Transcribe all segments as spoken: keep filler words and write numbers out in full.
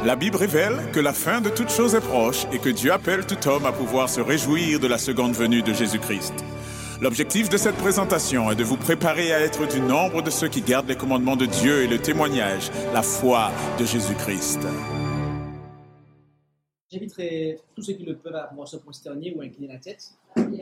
La Bible révèle que la fin de toute chose est proche et que Dieu appelle tout homme à pouvoir se réjouir de la seconde venue de Jésus-Christ. L'objectif de cette présentation est de vous préparer à être du nombre de ceux qui gardent les commandements de Dieu et le témoignage, la foi de Jésus-Christ. J'inviterai tous ceux qui le peuvent à pouvoir se prosterner ou incliner la tête.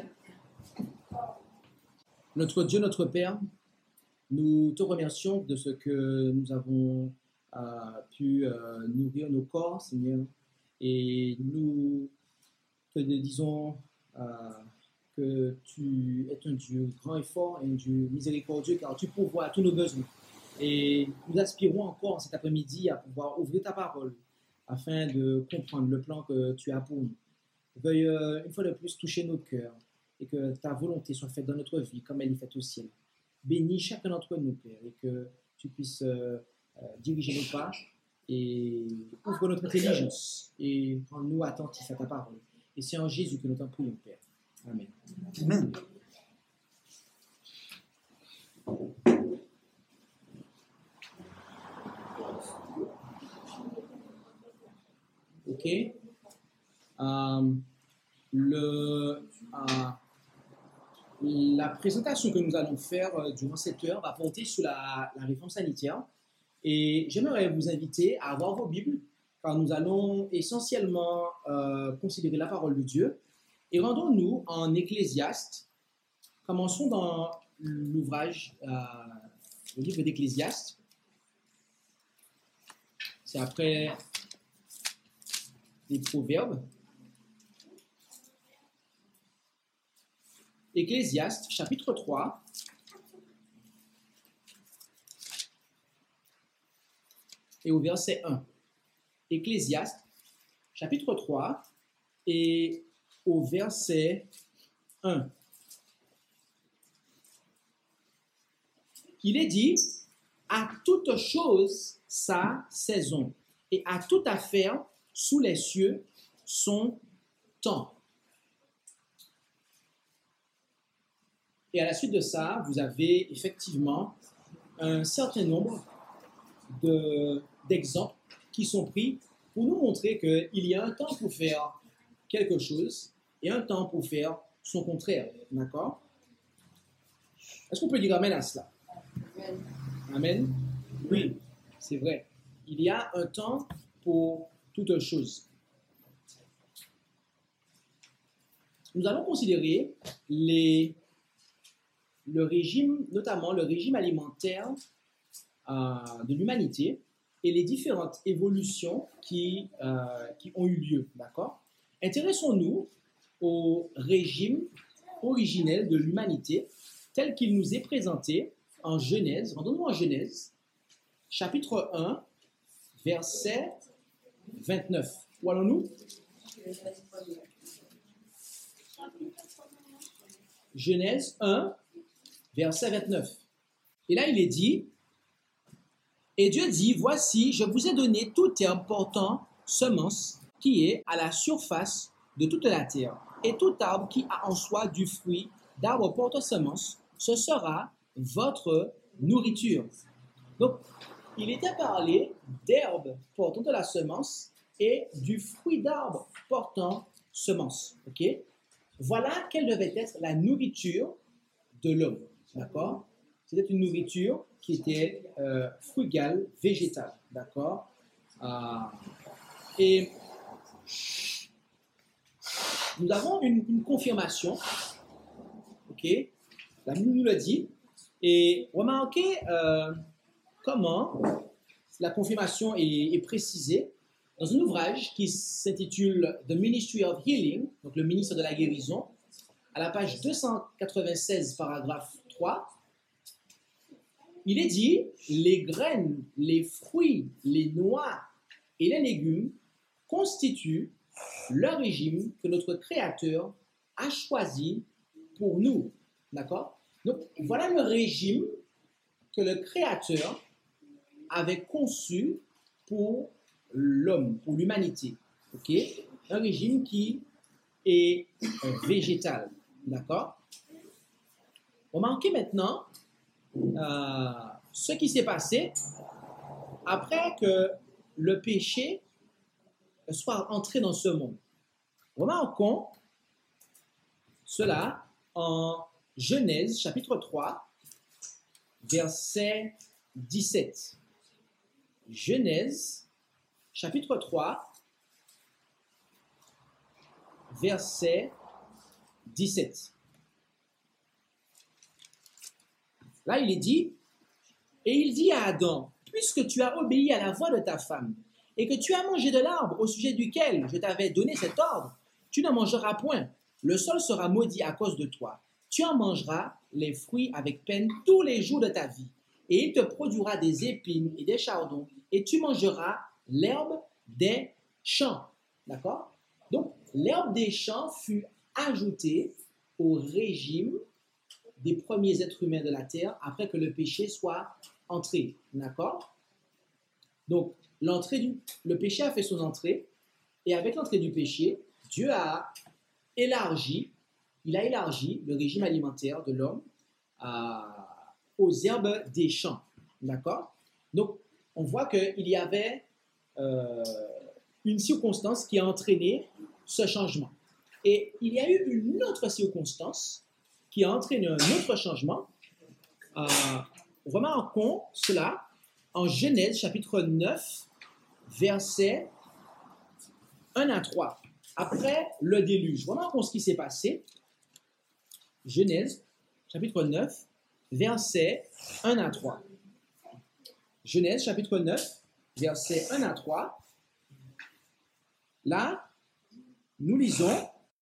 Notre Dieu, notre Père, nous te remercions de ce que nous avons euh, pu euh, nourrir nos corps, Seigneur, et nous te disons euh, que tu es un Dieu grand et fort et un Dieu miséricordieux, car tu pourvois à tous nos besoins. Et nous aspirons encore cet après-midi à pouvoir ouvrir ta parole afin de comprendre le plan que tu as pour nous. Veuille euh, une fois de plus toucher nos cœurs et que ta volonté soit faite dans notre vie comme elle est faite au ciel. Bénis chacun d'entre nous, Père, et que tu puisses euh, euh, diriger nos pas et ouvre notre intelligence et rends-nous attentifs à ta parole. Et c'est en Jésus que nous t'en prions, Père. Amen. Amen. OK. Euh, le, euh, la présentation que nous allons faire euh, durant cette heure va porter sur la, la réforme sanitaire. Et j'aimerais vous inviter à avoir vos Bibles, car nous allons essentiellement euh, considérer la parole de Dieu. Et rendons-nous en Ecclésiaste. Commençons dans l'ouvrage, euh, le livre d'Ecclésiaste. C'est après les Proverbes. Ecclésiaste, chapitre trois. Et au verset un. Ecclésiaste, chapitre trois, et au verset un. Il est dit, à toute chose sa saison, et à toute affaire sous les cieux son temps. Et à la suite de ça, vous avez effectivement un certain nombre de, d'exemples qui sont pris pour nous montrer qu'il y a un temps pour faire quelque chose et un temps pour faire son contraire. D'accord? Est-ce qu'on peut dire amen à cela? Amen. Amen? Oui, c'est vrai. Il y a un temps pour toute chose. Nous allons considérer les, le régime, notamment le régime alimentaire euh, de l'humanité et les différentes évolutions qui, euh, qui ont eu lieu. D'accord? Intéressons-nous au régime originel de l'humanité tel qu'il nous est présenté en Genèse. Rendons-nous en Genèse, chapitre un, verset vingt-neuf. Où allons-nous? Genèse un, verset vingt-neuf. Et là, il est dit, « Et Dieu dit, voici, je vous ai donné tout herbe portant semence qui est à la surface de toute la terre, et tout arbre qui a en soi du fruit d'arbre portant semence, ce sera votre nourriture. » Donc, il était parlé d'herbe portant de la semence et du fruit d'arbre portant semence. Ok? Voilà quelle devait être la nourriture de l'homme. D'accord? C'était une nourriture qui était euh, frugale, végétale. D'accord? euh, Et nous avons une, une confirmation. Ok? La Bible nous le dit. Et remarquez euh, comment la confirmation est, est précisée dans un ouvrage qui s'intitule The Ministry of Healing, donc le ministre de la guérison, à la page deux cent quatre-vingt-seize, paragraphe trois. Il est dit, les graines, les fruits, les noix et les légumes constituent le régime que notre Créateur a choisi pour nous. D'accord? Donc, voilà le régime que le Créateur avait conçu pour l'homme, pour l'humanité. Ok? Un régime qui est euh, végétal. D'accord? Remarquez maintenant euh, ce qui s'est passé après que le péché soit entré dans ce monde. Remarquons cela en Genèse chapitre trois, verset dix-sept. Genèse chapitre trois, verset dix-sept. Là, il est dit, et il dit à Adam, puisque tu as obéi à la voix de ta femme, et que tu as mangé de l'arbre au sujet duquel je t'avais donné cet ordre, tu ne mangeras point. Le sol sera maudit à cause de toi. Tu en mangeras les fruits avec peine tous les jours de ta vie. Et il te produira des épines et des chardons, et tu mangeras l'herbe des champs. D'accord? Donc, l'herbe des champs fut ajoutée au régime des premiers êtres humains de la terre après que le péché soit entré. D'accord? Donc, l'entrée du, le péché a fait son entrée, et avec l'entrée du péché, Dieu a élargi, il a élargi le régime alimentaire de l'homme à, aux herbes des champs. D'accord? Donc, on voit qu'il y avait euh, une circonstance qui a entraîné ce changement. Et il y a eu une autre circonstance qui a entraîné un autre changement. Euh, remarquons cela en Genèse chapitre neuf, versets un à trois. Après le déluge, remarquons ce qui s'est passé. Genèse chapitre neuf, versets un à trois. Genèse chapitre neuf, versets un à trois. Là, nous lisons: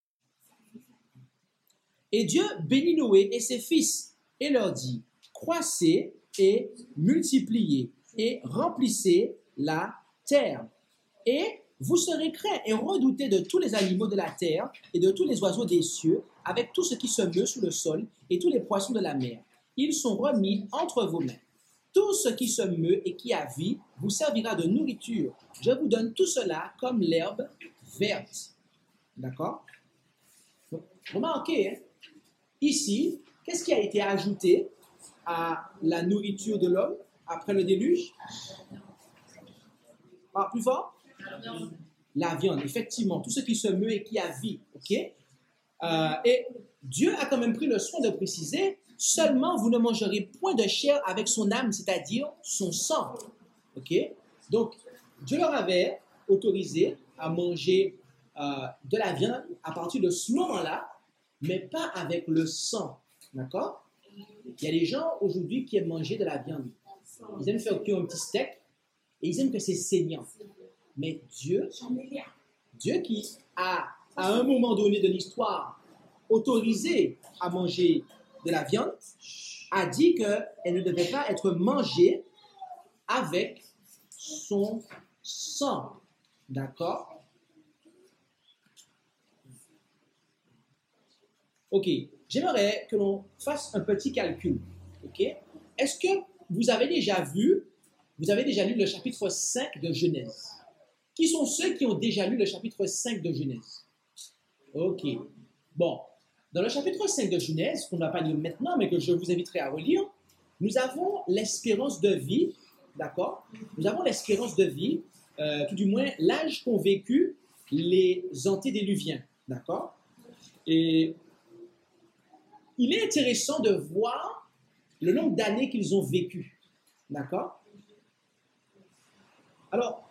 Et Dieu bénit Noé et ses fils et leur dit: croissez et multipliez et remplissez la terre. Et vous serez craints et redoutés de tous les animaux de la terre et de tous les oiseaux des cieux, avec tout ce qui se meut sur le sol et tous les poissons de la mer. Ils sont remis entre vos mains. Tout ce qui se meut et qui a vie vous servira de nourriture. Je vous donne tout cela comme l'herbe verte. D'accord? Donc, remarquez, hein, ici, qu'est-ce qui a été ajouté à la nourriture de l'homme après le déluge? Ah, plus fort? La viande, effectivement, tout ce qui se meut et qui a vie, ok? Euh, et Dieu a quand même pris le soin de préciser: seulement vous ne mangerez point de chair avec son âme, c'est-à-dire son sang, ok? Donc, Dieu leur avait autorisé à manger euh, de la viande à partir de ce moment-là, mais pas avec le sang, d'accord? Il y a des gens aujourd'hui qui aiment manger de la viande. Ils aiment faire cuire un petit steak et ils aiment que c'est saignant. Mais Dieu, Dieu qui a, à un moment donné de l'histoire, autorisé à manger de la viande, a dit qu'elle ne devait pas être mangée avec son sang. D'accord? Ok. J'aimerais que l'on fasse un petit calcul. Ok? Est-ce que vous avez déjà vu, vous avez déjà lu le chapitre cinq de Genèse? Qui sont ceux qui ont déjà lu le chapitre cinq de Genèse? Ok. Bon. Dans le chapitre cinq de Genèse, qu'on ne va pas lire maintenant, mais que je vous inviterai à relire, nous avons l'espérance de vie, d'accord? Nous avons l'espérance de vie, euh, tout du moins l'âge qu'ont vécu les antédiluviens, d'accord? Et il est intéressant de voir le nombre d'années qu'ils ont vécu, d'accord? Alors,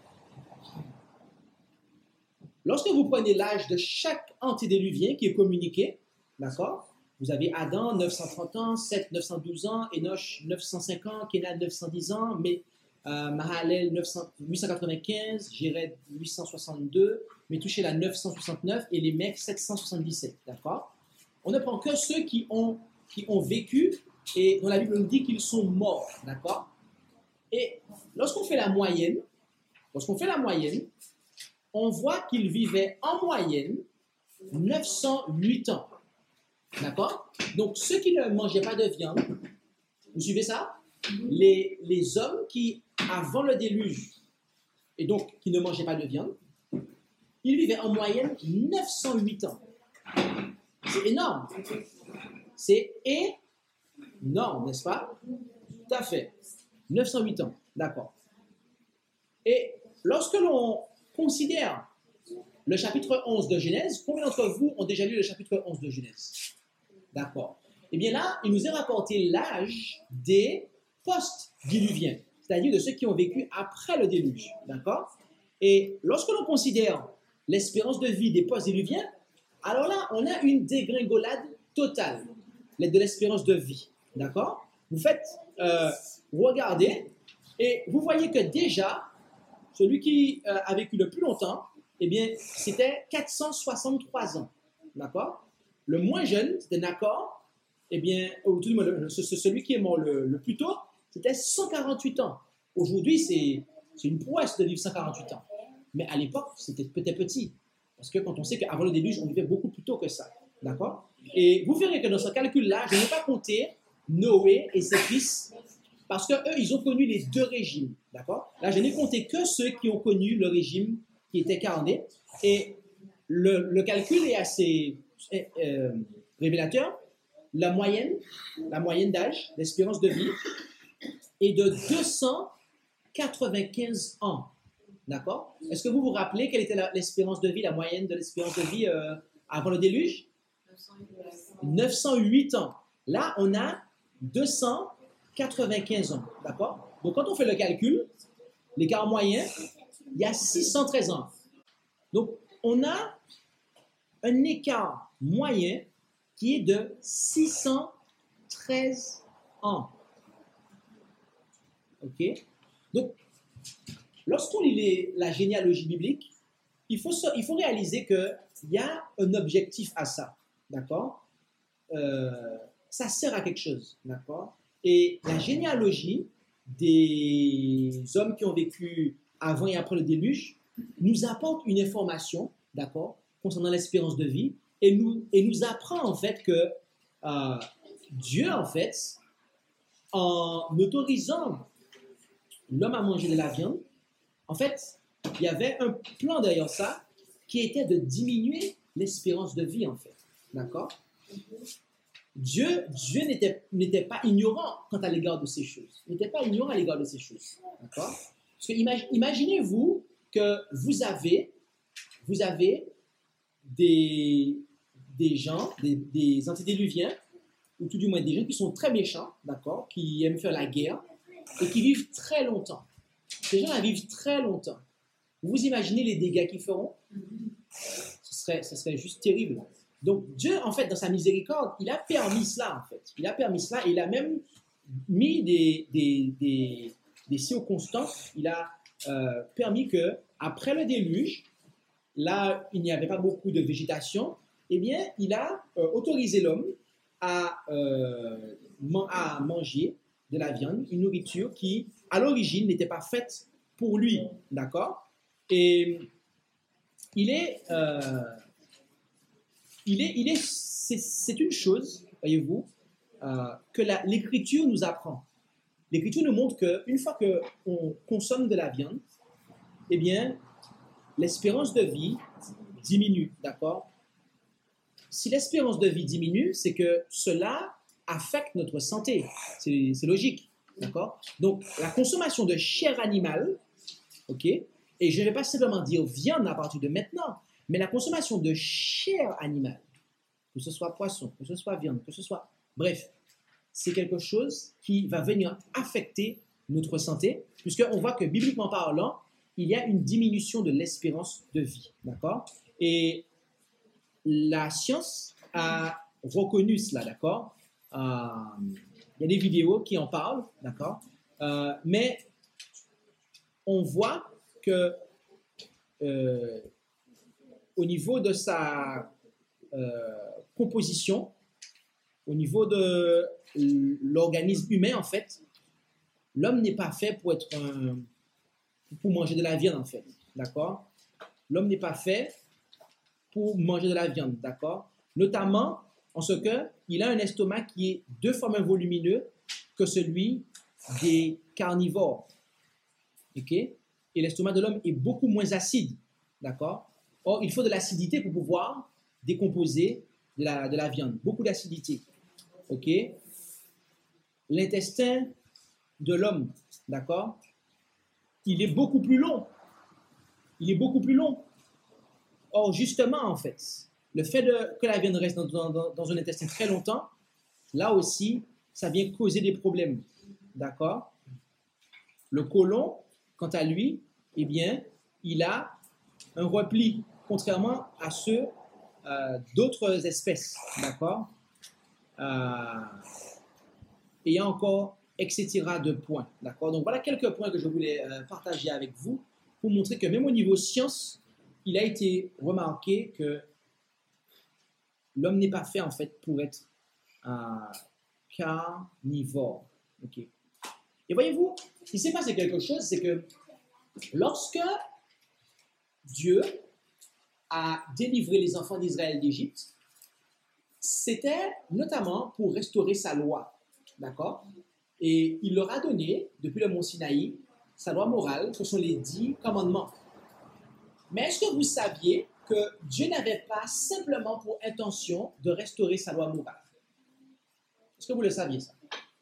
lorsque vous prenez l'âge de chaque antédiluvien qui est communiqué, d'accord? Vous avez Adam, neuf cent trente ans, Seth, neuf cent douze ans, Enoch, neuf cent cinq ans, Kénan, neuf cent dix ans, mais, euh, Mahalel, huit cent quatre-vingt-quinze, Jéred, huit cent soixante-deux, Métouchéla, neuf cent soixante-neuf, et les mecs, sept cent soixante-dix-sept, d'accord? On ne prend que ceux qui ont, qui ont vécu et dont la Bible nous dit qu'ils sont morts, d'accord? Et lorsqu'on fait la moyenne, lorsqu'on fait la moyenne, on voit qu'ils vivaient en moyenne neuf cent huit ans. D'accord? Donc, ceux qui ne mangeaient pas de viande, vous suivez ça? Les, les hommes qui, avant le déluge, et donc qui ne mangeaient pas de viande, ils vivaient en moyenne neuf cent huit ans. C'est énorme. C'est énorme, n'est-ce pas? Tout à fait. neuf cent huit ans, d'accord. Et lorsque l'on considère le chapitre onze de Genèse. Combien d'entre vous ont déjà lu le chapitre onze de Genèse? D'accord. Eh bien là, il nous est rapporté l'âge des post-diluviens, c'est-à-dire de ceux qui ont vécu après le déluge. D'accord? Et lorsque l'on considère l'espérance de vie des post-diluviens, alors là, on a une dégringolade totale de l'espérance de vie. D'accord? Vous faites, euh, vous regardez, et vous voyez que déjà, celui qui euh, a vécu le plus longtemps, eh bien, c'était quatre cent soixante-trois ans. D'accord? Le moins jeune, c'était Nacor, eh bien, ou tout le monde, celui qui est mort le, le plus tôt, c'était cent quarante-huit ans. Aujourd'hui, c'est une prouesse de vivre cent quarante-huit ans. Mais à l'époque, c'était peut-être petit. Parce que quand on sait qu'avant le déluge, on vivait beaucoup plus tôt que ça. D'accord? Et vous verrez que dans ce calcul-là, je n'ai pas compté Noé et ses fils, parce qu'eux, ils ont connu les deux régimes. D'accord? Là, je n'ai compté que ceux qui ont connu le régime qui était carné. Et le, le calcul est assez euh, révélateur. La moyenne, la moyenne d'âge, l'espérance de vie, est de deux cent quatre-vingt-quinze ans. D'accord? Est-ce que vous vous rappelez quelle était l'espérance de vie, la moyenne de l'espérance de vie euh, avant le déluge? neuf cent huit ans. Là, on a deux cent quatre-vingt-quinze ans. D'accord? Donc, quand on fait le calcul, l'écart moyen, il y a six cent treize ans. Donc, on a un écart moyen qui est de six cent treize ans. OK? Donc, lorsqu'on lit les, la généalogie biblique, il faut, il faut réaliser qu'il y a un objectif à ça. D'accord? Euh, ça sert à quelque chose. D'accord? Et la généalogie des hommes qui ont vécu avant et après le déluge nous apporte une information, d'accord, concernant l'espérance de vie et nous, et nous apprend en fait que euh, Dieu, en fait, en autorisant l'homme à manger de la viande, en fait, il y avait un plan derrière ça qui était de diminuer l'espérance de vie, en fait. D'accord? Dieu, Dieu n'était, n'était pas ignorant quant à l'égard de ces choses. Il n'était pas ignorant à l'égard de ces choses. D'accord? Parce que imag, imaginez-vous que vous avez, vous avez des, des gens, des, des antédiluviens, ou tout du moins des gens qui sont très méchants, d'accord, qui aiment faire la guerre, et qui vivent très longtemps. Ces gens-là vivent très longtemps. Vous imaginez les dégâts qu'ils feront? Ce serait, ce serait juste terrible. Donc Dieu, en fait, dans sa miséricorde, il a permis cela, en fait. Il a permis cela et il a même mis des, des, des, des circonstances. Il a euh, permis que, après le déluge, là, il n'y avait pas beaucoup de végétation, eh bien, il a euh, autorisé l'homme à, euh, man à manger de la viande, une nourriture qui, à l'origine, n'était pas faite pour lui, d'accord? Et il est... Euh, Il est, il est, c'est une chose, voyez-vous, euh, que l'Écriture nous apprend. L'Écriture nous montre qu'une fois qu'on consomme de la viande, eh bien, l'espérance de vie diminue, d'accord? Si l'espérance de vie diminue, c'est que cela affecte notre santé. C'est logique, d'accord? Donc, la consommation de chair animale, ok? Et je ne vais pas simplement dire viande à partir de maintenant, mais la consommation de chair animale, que ce soit poisson, que ce soit viande, que ce soit... Bref, c'est quelque chose qui va venir affecter notre santé, puisqu'on voit que, bibliquement parlant, il y a une diminution de l'espérance de vie. D'accord? Et la science a reconnu cela, d'accord? Euh, il y a des vidéos qui en parlent, d'accord? Euh, mais on voit que... Euh, au niveau de sa euh, composition, au niveau de l'organisme humain, en fait, l'homme n'est pas fait pour être un, pour manger de la viande, en fait, d'accord? L'homme n'est pas fait pour manger de la viande, d'accord? Notamment en ce qu'il a un estomac qui est deux fois moins volumineux que celui des carnivores, ok? Et l'estomac de l'homme est beaucoup moins acide, d'accord? Or, il faut de l'acidité pour pouvoir décomposer de la, de la viande. Beaucoup d'acidité. OK? L'intestin de l'homme, d'accord? Il est beaucoup plus long. Il est beaucoup plus long. Or, justement, en fait, le fait de, que la viande reste dans, dans, dans un intestin très longtemps, là aussi, ça vient causer des problèmes. D'accord? Le côlon, quant à lui, eh bien, il a un repli, contrairement à ceux euh, d'autres espèces. D'accord? Euh, et il y a encore, et cetera de points. D'accord? Donc, voilà quelques points que je voulais euh, partager avec vous pour montrer que même au niveau science, il a été remarqué que l'homme n'est pas fait, en fait, pour être euh, carnivore. OK? Et voyez-vous, il s'est passé quelque chose, c'est que lorsque Dieu a délivré les enfants d'Israël d'Égypte, c'était notamment pour restaurer sa loi, d'accord? Et il leur a donné, depuis le mont Sinaï, sa loi morale, ce sont les dix commandements. Mais est-ce que vous saviez que Dieu n'avait pas simplement pour intention de restaurer sa loi morale? Est-ce que vous le saviez, ça?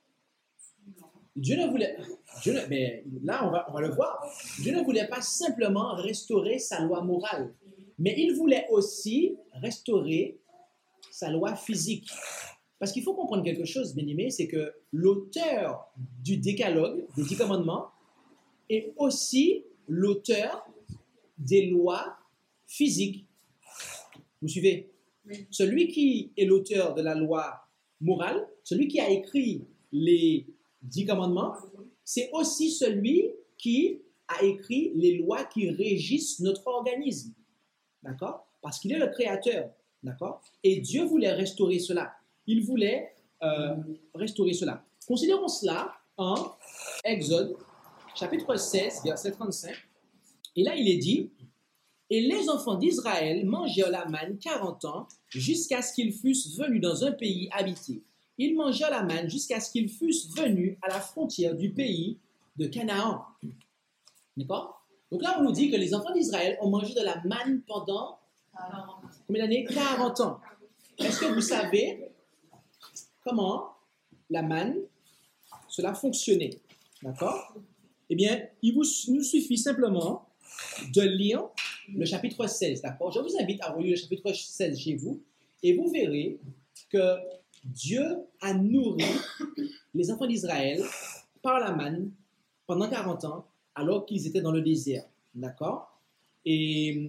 Dieu ne voulait, Dieu ne, mais là on va, on va le voir, Dieu ne voulait pas simplement restaurer sa loi morale, mais il voulait aussi restaurer sa loi physique. Parce qu'il faut comprendre quelque chose, bien-aimé, c'est que l'auteur du décalogue, des dix commandements, est aussi l'auteur des lois physiques. Vous suivez? Oui. Celui qui est l'auteur de la loi morale, celui qui a écrit les dix commandements, c'est aussi celui qui a écrit les lois qui régissent notre organisme. D'accord? Parce qu'il est le créateur. D'accord? Et Dieu voulait restaurer cela. Il voulait euh, restaurer cela. Considérons cela en Exode, chapitre seize, verset trente-cinq. Et là, il est dit, « Et les enfants d'Israël mangèrent la manne quarante ans, jusqu'à ce qu'ils fussent venus dans un pays habité. Ils mangèrent la manne jusqu'à ce qu'ils fussent venus à la frontière du pays de Canaan. » D'accord? Donc là, on nous dit que les enfants d'Israël ont mangé de la manne pendant combien d'années? quarante ans. Est-ce que vous savez comment la manne, cela fonctionnait? D'accord? Eh bien, il vous, nous suffit simplement de lire le chapitre seize. D'accord? Je vous invite à relire le chapitre seize chez vous et vous verrez que Dieu a nourri les enfants d'Israël par la manne pendant quarante ans alors qu'ils étaient dans le désert. D'accord? Et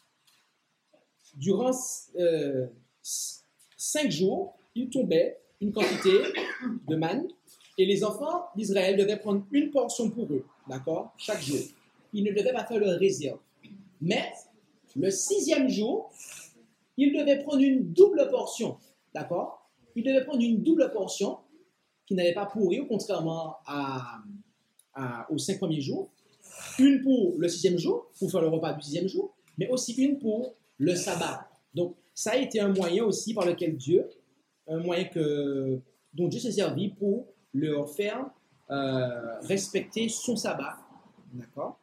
durant euh, cinq jours, il tombait une quantité de manne et les enfants d'Israël devaient prendre une portion pour eux, d'accord, chaque jour. Ils ne devaient pas faire leur réserve. Mais le sixième jour, ils devaient prendre une double portion, d'accord? Ils devaient prendre une double portion qui n'allait pas pourrir, contrairement à, à, aux cinq premiers jours. Une pour le sixième jour, pour faire le repas du sixième jour, mais aussi une pour le sabbat. Donc, ça a été un moyen aussi par lequel Dieu, un moyen que, dont Dieu s'est servi pour leur faire euh, respecter son sabbat. D'accord?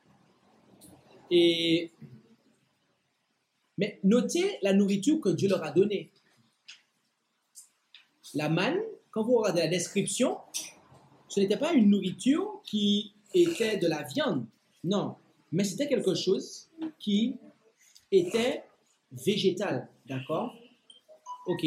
Et, mais notez la nourriture que Dieu leur a donnée. La manne, quand vous regardez la description, ce n'était pas une nourriture qui était de la viande. Non, mais c'était quelque chose qui était végétal, d'accord? Ok.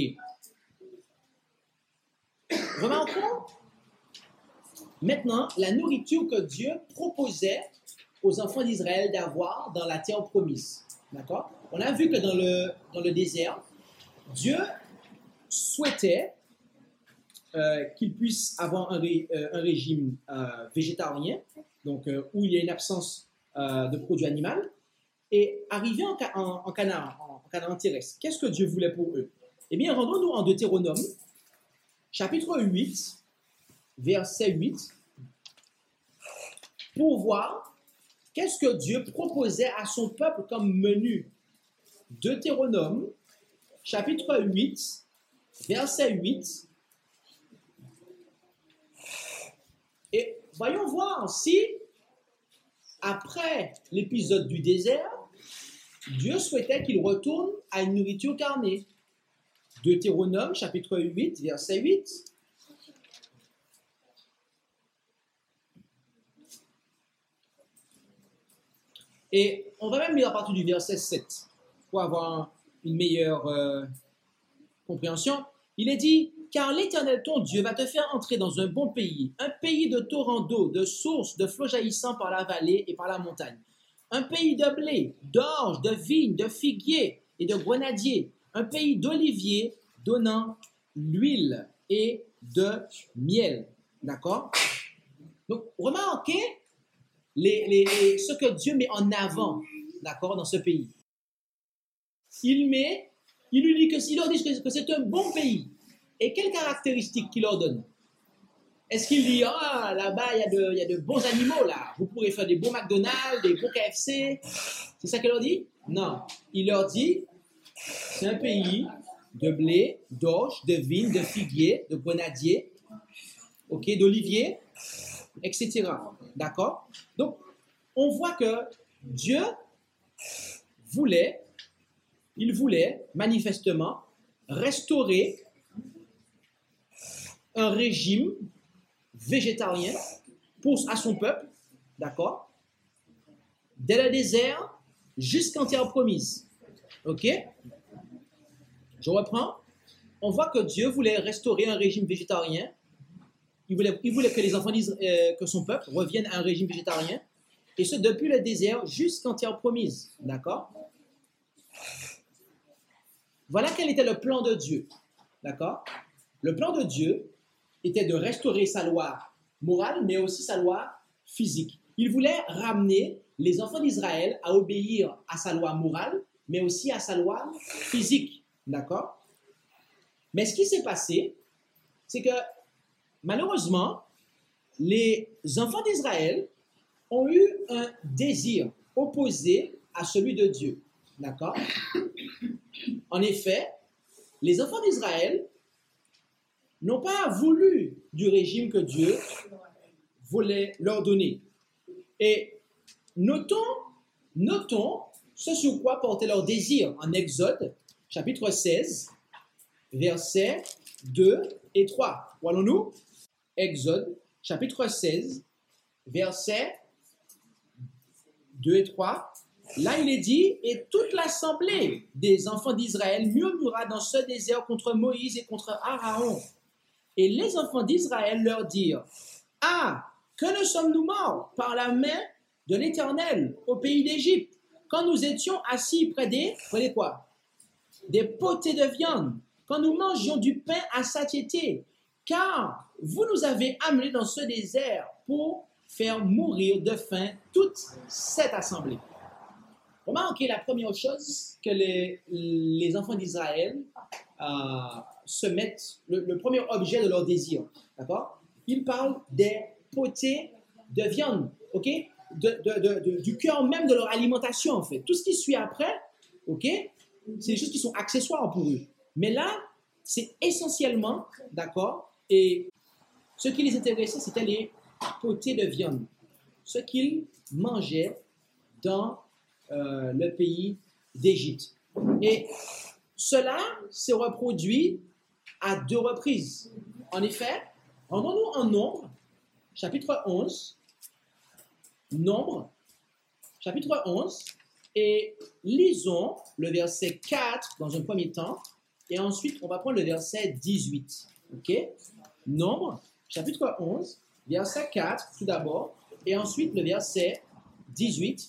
Remarquons maintenant la nourriture que Dieu proposait aux enfants d'Israël d'avoir dans la terre promise, d'accord? On a vu que dans le, dans le désert, Dieu souhaitait euh, qu'ils puissent avoir un, ré, euh, un régime euh, végétarien, donc euh, où il y a une absence euh, de produits animaux. Et arrivé en, en, en Canaan, en, en Canaan terrestre, qu'est-ce que Dieu voulait pour eux? Eh bien, rendons-nous en Deutéronome, chapitre huit, verset huit, pour voir qu'est-ce que Dieu proposait à son peuple comme menu. Deutéronome, chapitre huit, verset huit. Et voyons voir si, après l'épisode du désert, Dieu souhaitait qu'il retourne à une nourriture carnée. Deutéronome, chapitre huit, verset huit. Et on va même lire à partir du verset sept. pour avoir une meilleure euh, compréhension. Il est dit, car l'Éternel, ton Dieu, va te faire entrer dans un bon pays, un pays de torrents d'eau, de sources, de flots jaillissant par la vallée et par la montagne. Un pays de blé, d'orge, de vignes, de figuiers et de grenadiers. Un pays d'oliviers donnant l'huile et de miel. D'accord? Donc, remarquez les, les, les, ce que Dieu met en avant, d'accord, dans ce pays. Il met, il lui dit que s'il leur dit que, que c'est un bon pays, et quelles caractéristiques qu'il leur donne? Est-ce qu'il dit, ah, là-bas, il y a de, il y a de bons animaux, là, vous pourrez faire des bons McDonald's, des bons K F C, c'est ça qu'il leur dit? Non, il leur dit, c'est un pays de blé, d'orge, de vigne, de figuier, de grenadier, ok, d'olivier, et cetera. D'accord? Donc, on voit que Dieu voulait, il voulait manifestement restaurer un régime végétarien pour, à son peuple, d'accord? Dès le désert jusqu'en terre promise. Ok? Je reprends. On voit que Dieu voulait restaurer un régime végétarien. Il voulait, il voulait que les enfants disent euh, que son peuple revienne à un régime végétarien. Et ce, depuis le désert jusqu'en terre promise. D'accord? Voilà quel était le plan de Dieu. D'accord? Le plan de Dieu était de restaurer sa loi morale, mais aussi sa loi physique. Il voulait ramener les enfants d'Israël à obéir à sa loi morale, mais aussi à sa loi physique. D'accord? Mais ce qui s'est passé, c'est que malheureusement, les enfants d'Israël ont eu un désir opposé à celui de Dieu. D'accord? En effet, les enfants d'Israël n'ont pas voulu du régime que Dieu voulait leur donner. Et notons, notons ce sur quoi portait leur désir en Exode, chapitre seize, versets deux et trois. Voyons-nous? Exode, chapitre seize, versets deux et trois. Là, il est dit, « Et toute l'assemblée des enfants d'Israël murmura dans ce désert contre Moïse et contre Aaron. Et les enfants d'Israël leur dirent, « Ah, que ne sommes-nous morts par la main de l'Éternel au pays d'Égypte, quand nous étions assis près des, près des quoi? Des potées de viande, quand nous mangions du pain à satiété, car vous nous avez amenés dans ce désert pour faire mourir de faim toute cette assemblée. » Remarquez la première chose que les, les enfants d'Israël euh, se mettent, le, le premier objet de leur désir, d'accord? Ils parlent des potées de viande, ok? De, de, de, de, du cœur même de leur alimentation, en fait. Tout ce qui suit après, ok? C'est des choses qui sont accessoires pour eux. Mais là, c'est essentiellement, d'accord? Et ce qui les intéressait, c'était les potées de viande. Ce qu'ils mangeaient dans euh, le pays d'Égypte. Et cela s'est reproduit à deux reprises. En effet, rendons-nous en Nombre, chapitre onze. Nombre, chapitre onze. Et lisons le verset quatre dans un premier temps. Et ensuite, on va prendre le verset dix-huit. OK? Nombre, chapitre onze, verset quatre, tout d'abord. Et ensuite, le verset dix-huit.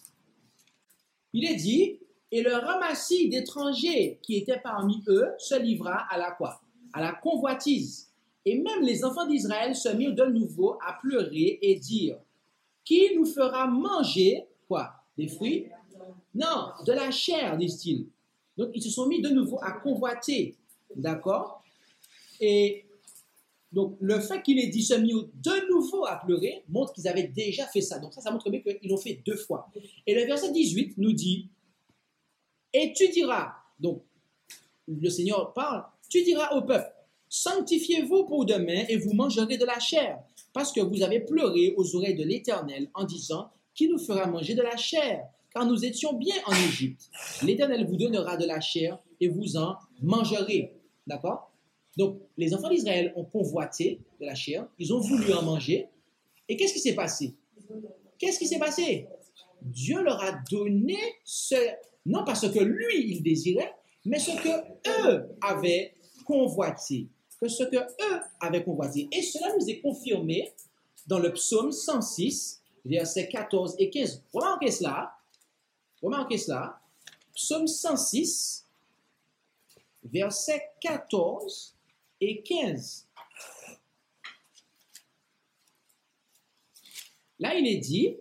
Il est dit, « Et le ramassis d'étrangers qui étaient parmi eux se livra à la quoi? À la convoitise. Et même les enfants d'Israël se mirent de nouveau à pleurer et dire, « Qui nous fera manger, quoi? Des fruits? Non, de la chair, disent-ils. » Donc, ils se sont mis de nouveau à convoiter. D'accord? Et donc, le fait qu'il ait dit se mis de nouveau à pleurer montre qu'ils avaient déjà fait ça. Donc, ça, ça montre bien qu'ils l'ont fait deux fois. Et le verset dix-huit nous dit, « Et tu diras, donc, le Seigneur parle, tu diras au peuple, sanctifiez-vous pour demain et vous mangerez de la chair, parce que vous avez pleuré aux oreilles de l'Éternel en disant, qui nous fera manger de la chair? Car nous étions bien en Égypte. L'Éternel vous donnera de la chair et vous en mangerez. » D'accord? Donc, les enfants d'Israël ont convoité de la chair, ils ont voulu en manger. Et qu'est-ce qui s'est passé? Qu'est-ce qui s'est passé? Dieu leur a donné ce, non pas ce que lui, il désirait, mais ce que eux avaient convoité. Que ce que eux avaient convoité. Et cela nous est confirmé dans le psaume cent six, versets quatorze et quinze. Remarquez cela. Remarquez cela. Psaume cent six, versets quatorze et quinze. Là, il est dit,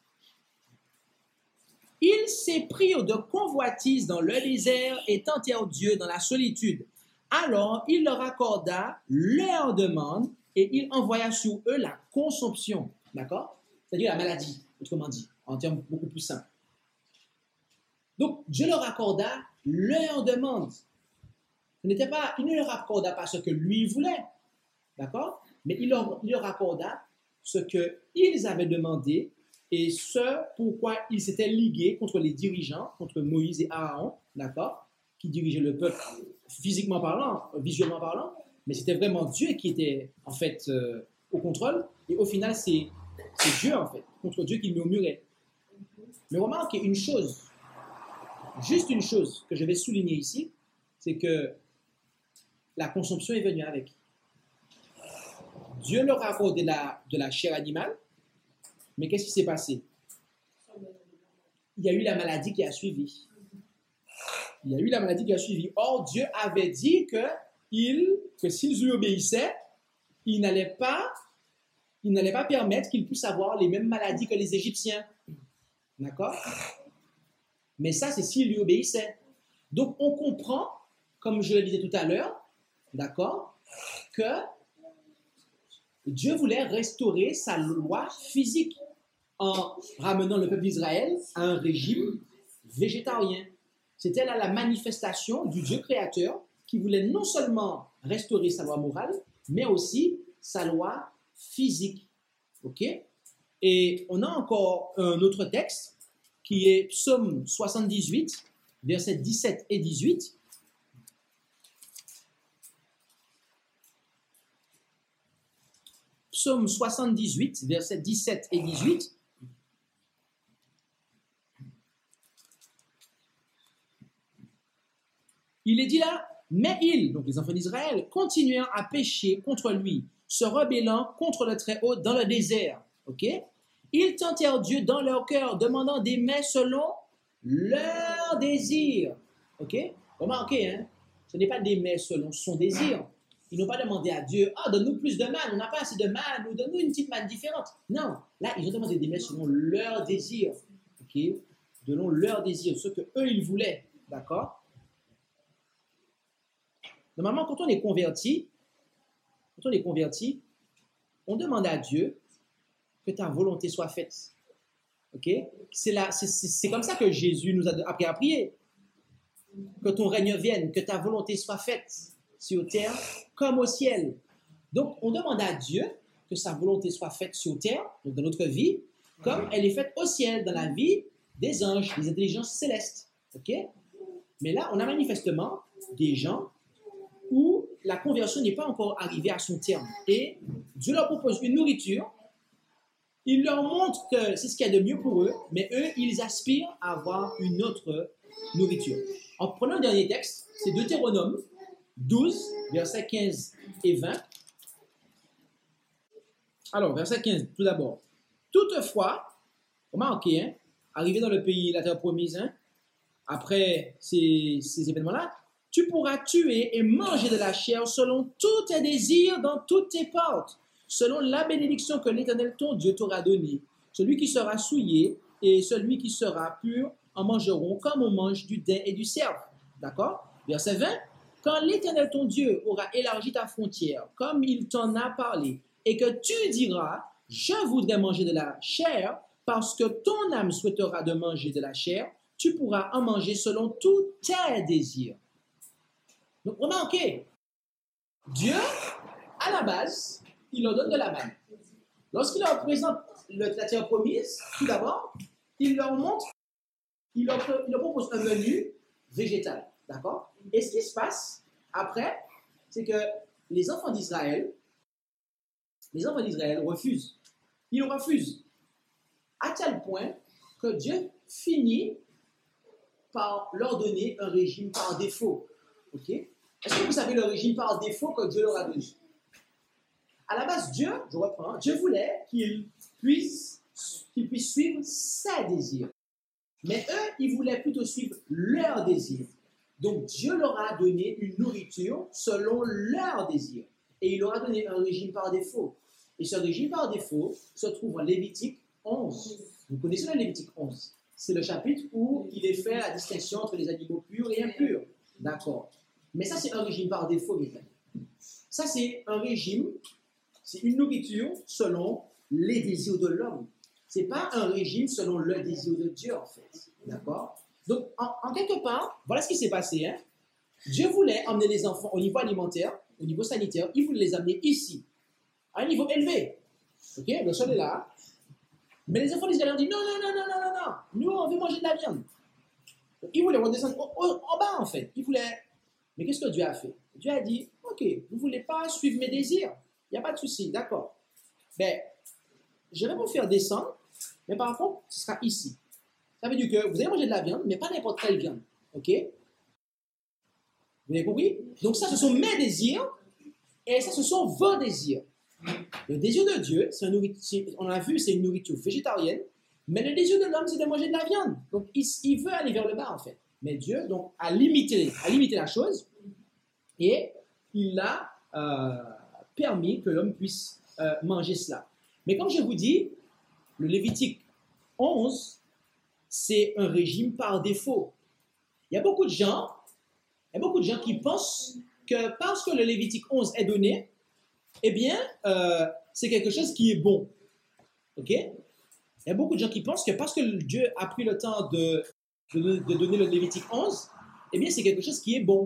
« Ils s'éprirent de convoitise dans le désert et tentèrent Dieu dans la solitude. Alors, il leur accorda leur demande et il envoya sur eux la consomption. » D'accord? C'est-à-dire la maladie, autrement dit, en termes beaucoup plus simples. Donc, Dieu leur accorda leur demande. Ce n'était pas, il ne leur accorda pas ce que lui voulait, d'accord? Mais il leur, il leur accorda ce qu'ils avaient demandé et ce pourquoi ils s'étaient ligués contre les dirigeants, contre Moïse et Aaron, d'accord? Qui dirigeaient le peuple physiquement parlant, visuellement parlant, mais c'était vraiment Dieu qui était en fait euh, au contrôle. Et au final, c'est Dieu en fait, contre Dieu qu'il murmurait. Mais remarquez une chose, juste une chose que je vais souligner ici, c'est que la consomption est venue avec. Dieu leur a accordé la, de la chair animale, mais qu'est-ce qui s'est passé? Il y a eu la maladie qui a suivi. Il y a eu la maladie qui a suivi. Or, Dieu avait dit que, il, que s'ils lui obéissaient, il n'allait pas, il n'allait pas permettre qu'ils puissent avoir les mêmes maladies que les Égyptiens. D'accord? Mais ça, c'est s'ils lui obéissaient. Donc, on comprend, comme je le disais tout à l'heure, d'accord, que Dieu voulait restaurer sa loi physique en ramenant le peuple d'Israël à un régime végétarien. C'était là la manifestation du Dieu créateur qui voulait non seulement restaurer sa loi morale, mais aussi sa loi physique. OK? Et on a encore un autre texte qui est Psaume soixante-dix-huit, versets dix-sept et dix-huit. Psaume soixante-dix-huit, versets dix-sept et dix-huit. Il est dit là, mais ils, donc les enfants d'Israël, continuèrent à pécher contre lui, se rebellant contre le Très-Haut dans le désert. Ok? Ils tentèrent Dieu dans leur cœur, demandant des mets selon leur désir. Ok? Remarquez, hein? Ce n'est pas des mets selon son désir. Ils n'ont pas demandé à Dieu, ah, oh, donne-nous plus de manne, on n'a pas assez de manne, ou donne-nous une petite manne différente. Non, là, ils ont demandé des mets selon leur désir. Ok? Selon leur désir, ce que eux ils voulaient. D'accord? Normalement, quand on est converti, quand on est converti, on demande à Dieu que ta volonté soit faite. Ok? C'est là, c'est, c'est, c'est comme ça que Jésus nous a appris à prier. Que ton règne vienne, que ta volonté soit faite sur terre comme au ciel. Donc, on demande à Dieu que sa volonté soit faite sur terre, donc dans notre vie, comme elle est faite au ciel, dans la vie des anges, des intelligences célestes. Ok? Mais là, on a manifestement des gens où la conversion n'est pas encore arrivée à son terme. Et Dieu leur propose une nourriture, il leur montre que c'est ce qu'il y a de mieux pour eux, mais eux, ils aspirent à avoir une autre nourriture. En prenant le dernier texte, c'est Deutéronome douze, versets quinze et vingt. Alors, verset quinze, tout d'abord. Toutefois, remarquez, hein, arrivé dans le pays, la terre promise, hein, après ces, ces événements-là, tu pourras tuer et manger de la chair selon tous tes désirs dans toutes tes portes, selon la bénédiction que l'Éternel ton Dieu t'aura donnée. Celui qui sera souillé et celui qui sera pur en mangeront comme on mange du daim et du cerf. D'accord? Verset vingt. Quand l'Éternel ton Dieu aura élargi ta frontière, comme il t'en a parlé, et que tu diras, je voudrais manger de la chair, parce que ton âme souhaitera de manger de la chair, tu pourras en manger selon tous tes désirs. Donc, remarquez, Dieu, à la base, il leur donne de la manne. Lorsqu'il leur présente le, la terre promise, tout d'abord, il leur montre, il leur, il leur propose un menu végétal. D'accord? Et ce qui se passe après, c'est que les enfants d'Israël, les enfants d'Israël refusent. Ils refusent. À tel point que Dieu finit par leur donner un régime par défaut. Ok? Est-ce que vous savez le régime par défaut que Dieu leur a donné? À la base, Dieu, je reprends, Dieu voulait qu'ils puissent, qu'ils puissent suivre ses désirs. Mais eux, ils voulaient plutôt suivre leurs désirs. Donc Dieu leur a donné une nourriture selon leurs désirs. Et il leur a donné un régime par défaut. Et ce régime par défaut se trouve en Lévitique onze. Vous connaissez le Lévitique onze? C'est le chapitre où il est fait la distinction entre les animaux purs et impurs. D'accord. Mais ça, c'est un régime par défaut, mes amis. Ça, c'est un régime, c'est une nourriture selon les désirs de l'homme. Ce n'est pas un régime selon le désir de Dieu, en fait. D'accord? Donc, en, en quelque part, voilà ce qui s'est passé. Hein? Dieu voulait emmener les enfants au niveau alimentaire, au niveau sanitaire, il voulait les amener ici, à un niveau élevé. Ok? Le sol est là. Mais les enfants d'Israël ont dit non, non, non, non, non, non, non, nous, on veut manger de la viande. Donc, ils voulaient redescendre en, en, en bas, en fait. Ils voulaient. Mais qu'est-ce que Dieu a fait? Dieu a dit ok, vous ne voulez pas suivre mes désirs, il n'y a pas de souci, d'accord. Ben, je vais vous faire descendre, mais par contre, ce sera ici. Ça veut dire que vous allez manger de la viande, mais pas n'importe quelle viande. Ok? Vous avez compris? Donc ça, ce sont mes désirs, et ça, ce sont vos désirs. Le désir de Dieu, c'est un on l'a vu, c'est une nourriture végétarienne, mais le désir de l'homme, c'est de manger de la viande. Donc il, il veut aller vers le bas, en fait. Mais Dieu, donc, a limité, a limité la chose, et il a euh, permis que l'homme puisse euh, manger cela. Mais comme je vous dis, le Lévitique onze, c'est un régime par défaut. Il y a beaucoup de gens, il y a beaucoup de gens qui pensent que parce que le Lévitique onze est donné, eh bien, euh, c'est quelque chose qui est bon. Ok? Il y a beaucoup de gens qui pensent que parce que Dieu a pris le temps de, de, de donner le Lévitique onze, eh bien, c'est quelque chose qui est bon.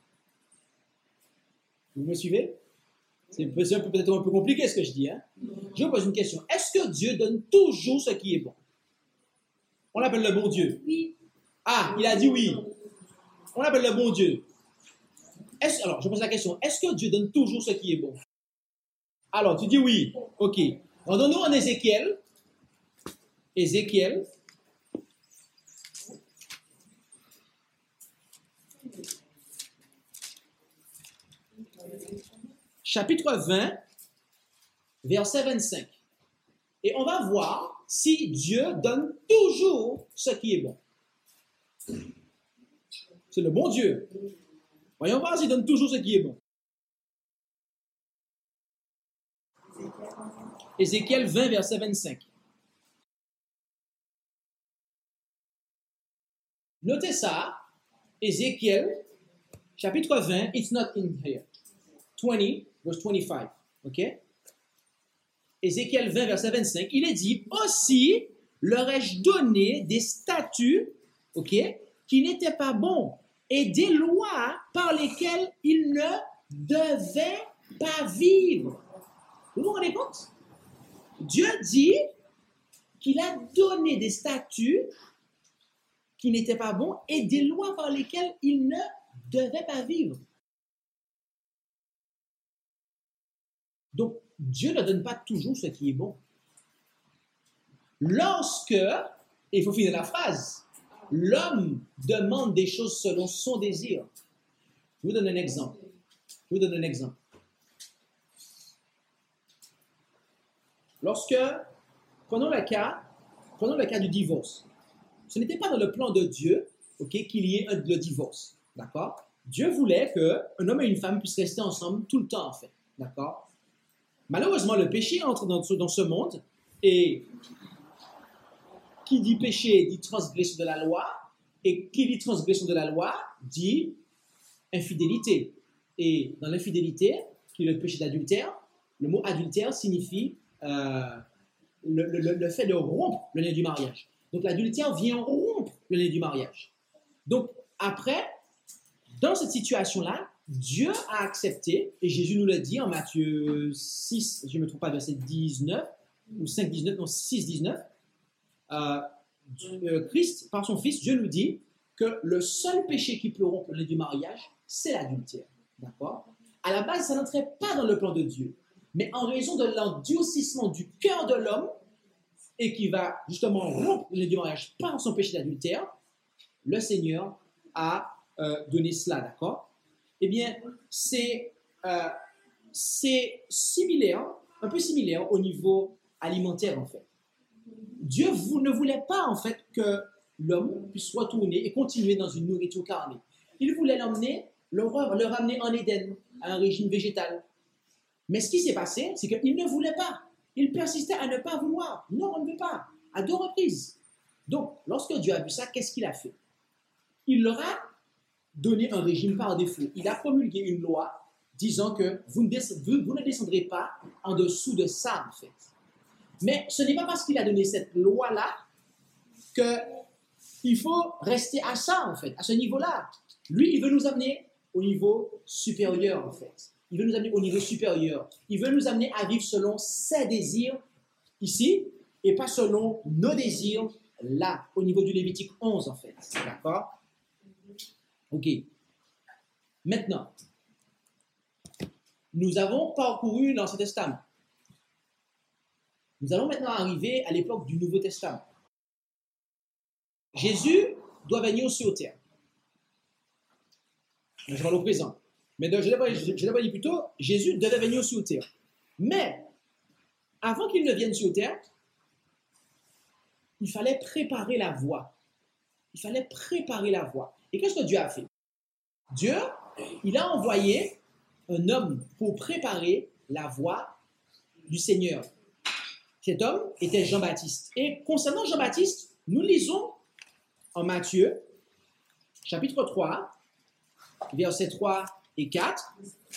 Vous me suivez? C'est peut-être un peu compliqué ce que je dis. Hein? Je vous pose une question. Est-ce que Dieu donne toujours ce qui est bon? On l'appelle le bon Dieu. Oui. Ah, il a dit oui. On l'appelle le bon Dieu. Est-ce, alors, je pose la question. Est-ce que Dieu donne toujours ce qui est bon? Alors, tu dis oui. Ok. Rendons-nous en Ézéchiel. Ézéchiel. Chapitre vingt, verset vingt-cinq. Et on va voir si Dieu donne toujours ce qui est bon. C'est le bon Dieu. Voyons voir s'il donne toujours ce qui est bon. Ézéchiel vingt, verset vingt-cinq. Notez ça. Ézéchiel, chapitre vingt, it's not in here. vingt, verse vingt-cinq. OK? Ézéchiel vingt, verset vingt-cinq, il est dit, aussi leur ai-je donné des statuts, ok, qui n'étaient pas bons, et des lois par lesquelles ils ne devaient pas vivre. Vous vous rendez compte? Dieu dit qu'il a donné des statuts qui n'étaient pas bons et des lois par lesquelles ils ne devaient pas vivre. Donc, Dieu ne donne pas toujours ce qui est bon. Lorsque, et il faut finir la phrase, l'homme demande des choses selon son désir. Je vous donne un exemple. Je vous donne un exemple. Lorsque, prenons le cas, prenons le cas du divorce. Ce n'était pas dans le plan de Dieu, ok, qu'il y ait un, le divorce, d'accord? Dieu voulait qu'un homme et une femme puissent rester ensemble tout le temps, en fait, d'accord? Malheureusement, le péché entre dans ce, dans ce monde, et qui dit péché dit transgression de la loi, et qui dit transgression de la loi dit infidélité. Et dans l'infidélité, qui est le péché d'adultère, le mot adultère signifie euh, le, le, le fait de rompre le lien du mariage. Donc l'adultère vient rompre le lien du mariage. Donc après, dans cette situation-là, Dieu a accepté, et Jésus nous l'a dit en Matthieu six, je ne me trompe pas, verset dix-neuf, ou cinq, dix-neuf, non, six, dix-neuf, euh, euh, Christ, par son Fils, Dieu nous dit que le seul péché qui peut rompre le lien du mariage, c'est l'adultère. D'accord? À la base, ça n'entrait pas dans le plan de Dieu. Mais en raison de l'endurcissement du cœur de l'homme, et qui va justement rompre le lien du mariage par son péché d'adultère, le Seigneur a euh, donné cela, d'accord? Eh bien, c'est euh, c'est similaire, un peu similaire au niveau alimentaire, en fait. Dieu vous, ne voulait pas, en fait, que l'homme puisse retourner et continuer dans une nourriture carnée. Il voulait l'emmener, le, le ramener en Éden, à un régime végétal. Mais ce qui s'est passé, c'est qu'il ne voulait pas. Il persistait à ne pas vouloir. Non, on ne veut pas. À deux reprises. Donc, lorsque Dieu a vu ça, qu'est-ce qu'il a fait? Il leur a donné un régime par défaut. Il a promulgué une loi disant que vous ne, descendrez, vous ne descendrez pas en dessous de ça, en fait. Mais ce n'est pas parce qu'il a donné cette loi-là qu'il faut rester à ça, en fait, à ce niveau-là. Lui, il veut nous amener au niveau supérieur, en fait. Il veut nous amener au niveau supérieur. Il veut nous amener à vivre selon ses désirs ici et pas selon nos désirs là, au niveau du Lévitique onze, en fait. D'accord? Ok. Maintenant, nous avons parcouru l'Ancien Testament. Nous allons maintenant arriver à l'époque du Nouveau Testament. Jésus doit venir sur terre. Je parle au présent. Mais je l'avais dit plus tôt, Jésus devait venir sur terre. Mais, avant qu'il ne vienne sur terre, il fallait préparer la voie. Il fallait préparer la voie. Et qu'est-ce que Dieu a fait? Dieu, il a envoyé un homme pour préparer la voie du Seigneur. Cet homme était Jean-Baptiste. Et concernant Jean-Baptiste, nous lisons en Matthieu, chapitre trois, versets trois et quatre.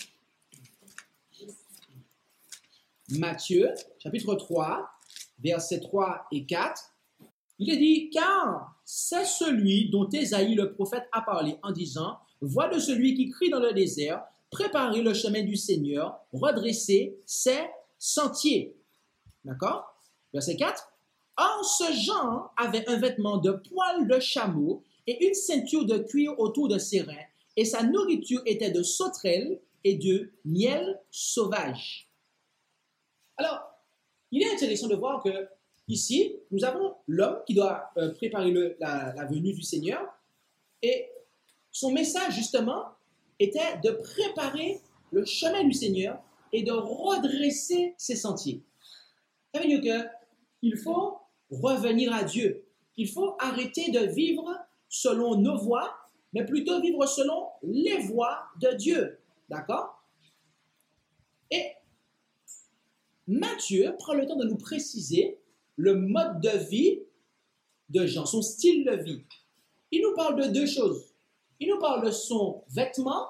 Matthieu, chapitre trois, versets trois et quatre. Il est dit, car c'est celui dont Ésaïe le prophète a parlé en disant, voix de celui qui crie dans le désert, préparez le chemin du Seigneur, redressez ses sentiers. D'accord? Verset quatre. Or, ce Jean avait un vêtement de poil de chameau et une ceinture de cuir autour de ses reins, et sa nourriture était de sauterelles et de miel sauvage. Alors, il est intéressant de voir que ici, nous avons l'homme qui doit euh, préparer le, la, la venue du Seigneur, et son message, justement, était de préparer le chemin du Seigneur et de redresser ses sentiers. Ça veut dire qu'il faut revenir à Dieu. Il faut arrêter de vivre selon nos voies, mais plutôt vivre selon les voies de Dieu. D'accord? Et Matthieu prend le temps de nous préciser le mode de vie de Jean, son style de vie. Il nous parle de deux choses. Il nous parle de son vêtement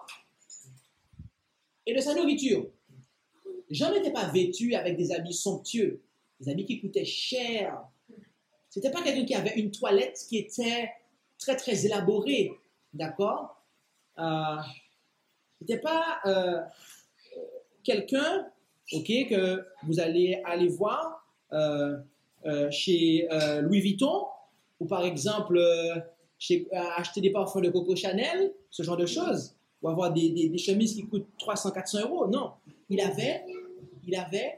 et de sa nourriture. Jean n'était pas vêtu avec des habits somptueux, des habits qui coûtaient cher. Ce n'était pas quelqu'un qui avait une toilette qui était très, très élaborée. D'accord? euh, Ce n'était pas euh, quelqu'un, ok, que vous allez aller voir euh, euh, chez euh, Louis Vuitton, ou par exemple euh, chez, euh, acheter des parfums de Coco Chanel, ce genre de choses, ou avoir des, des, des chemises qui coûtent trois cents à quatre cents euros. Non, il avait, il avait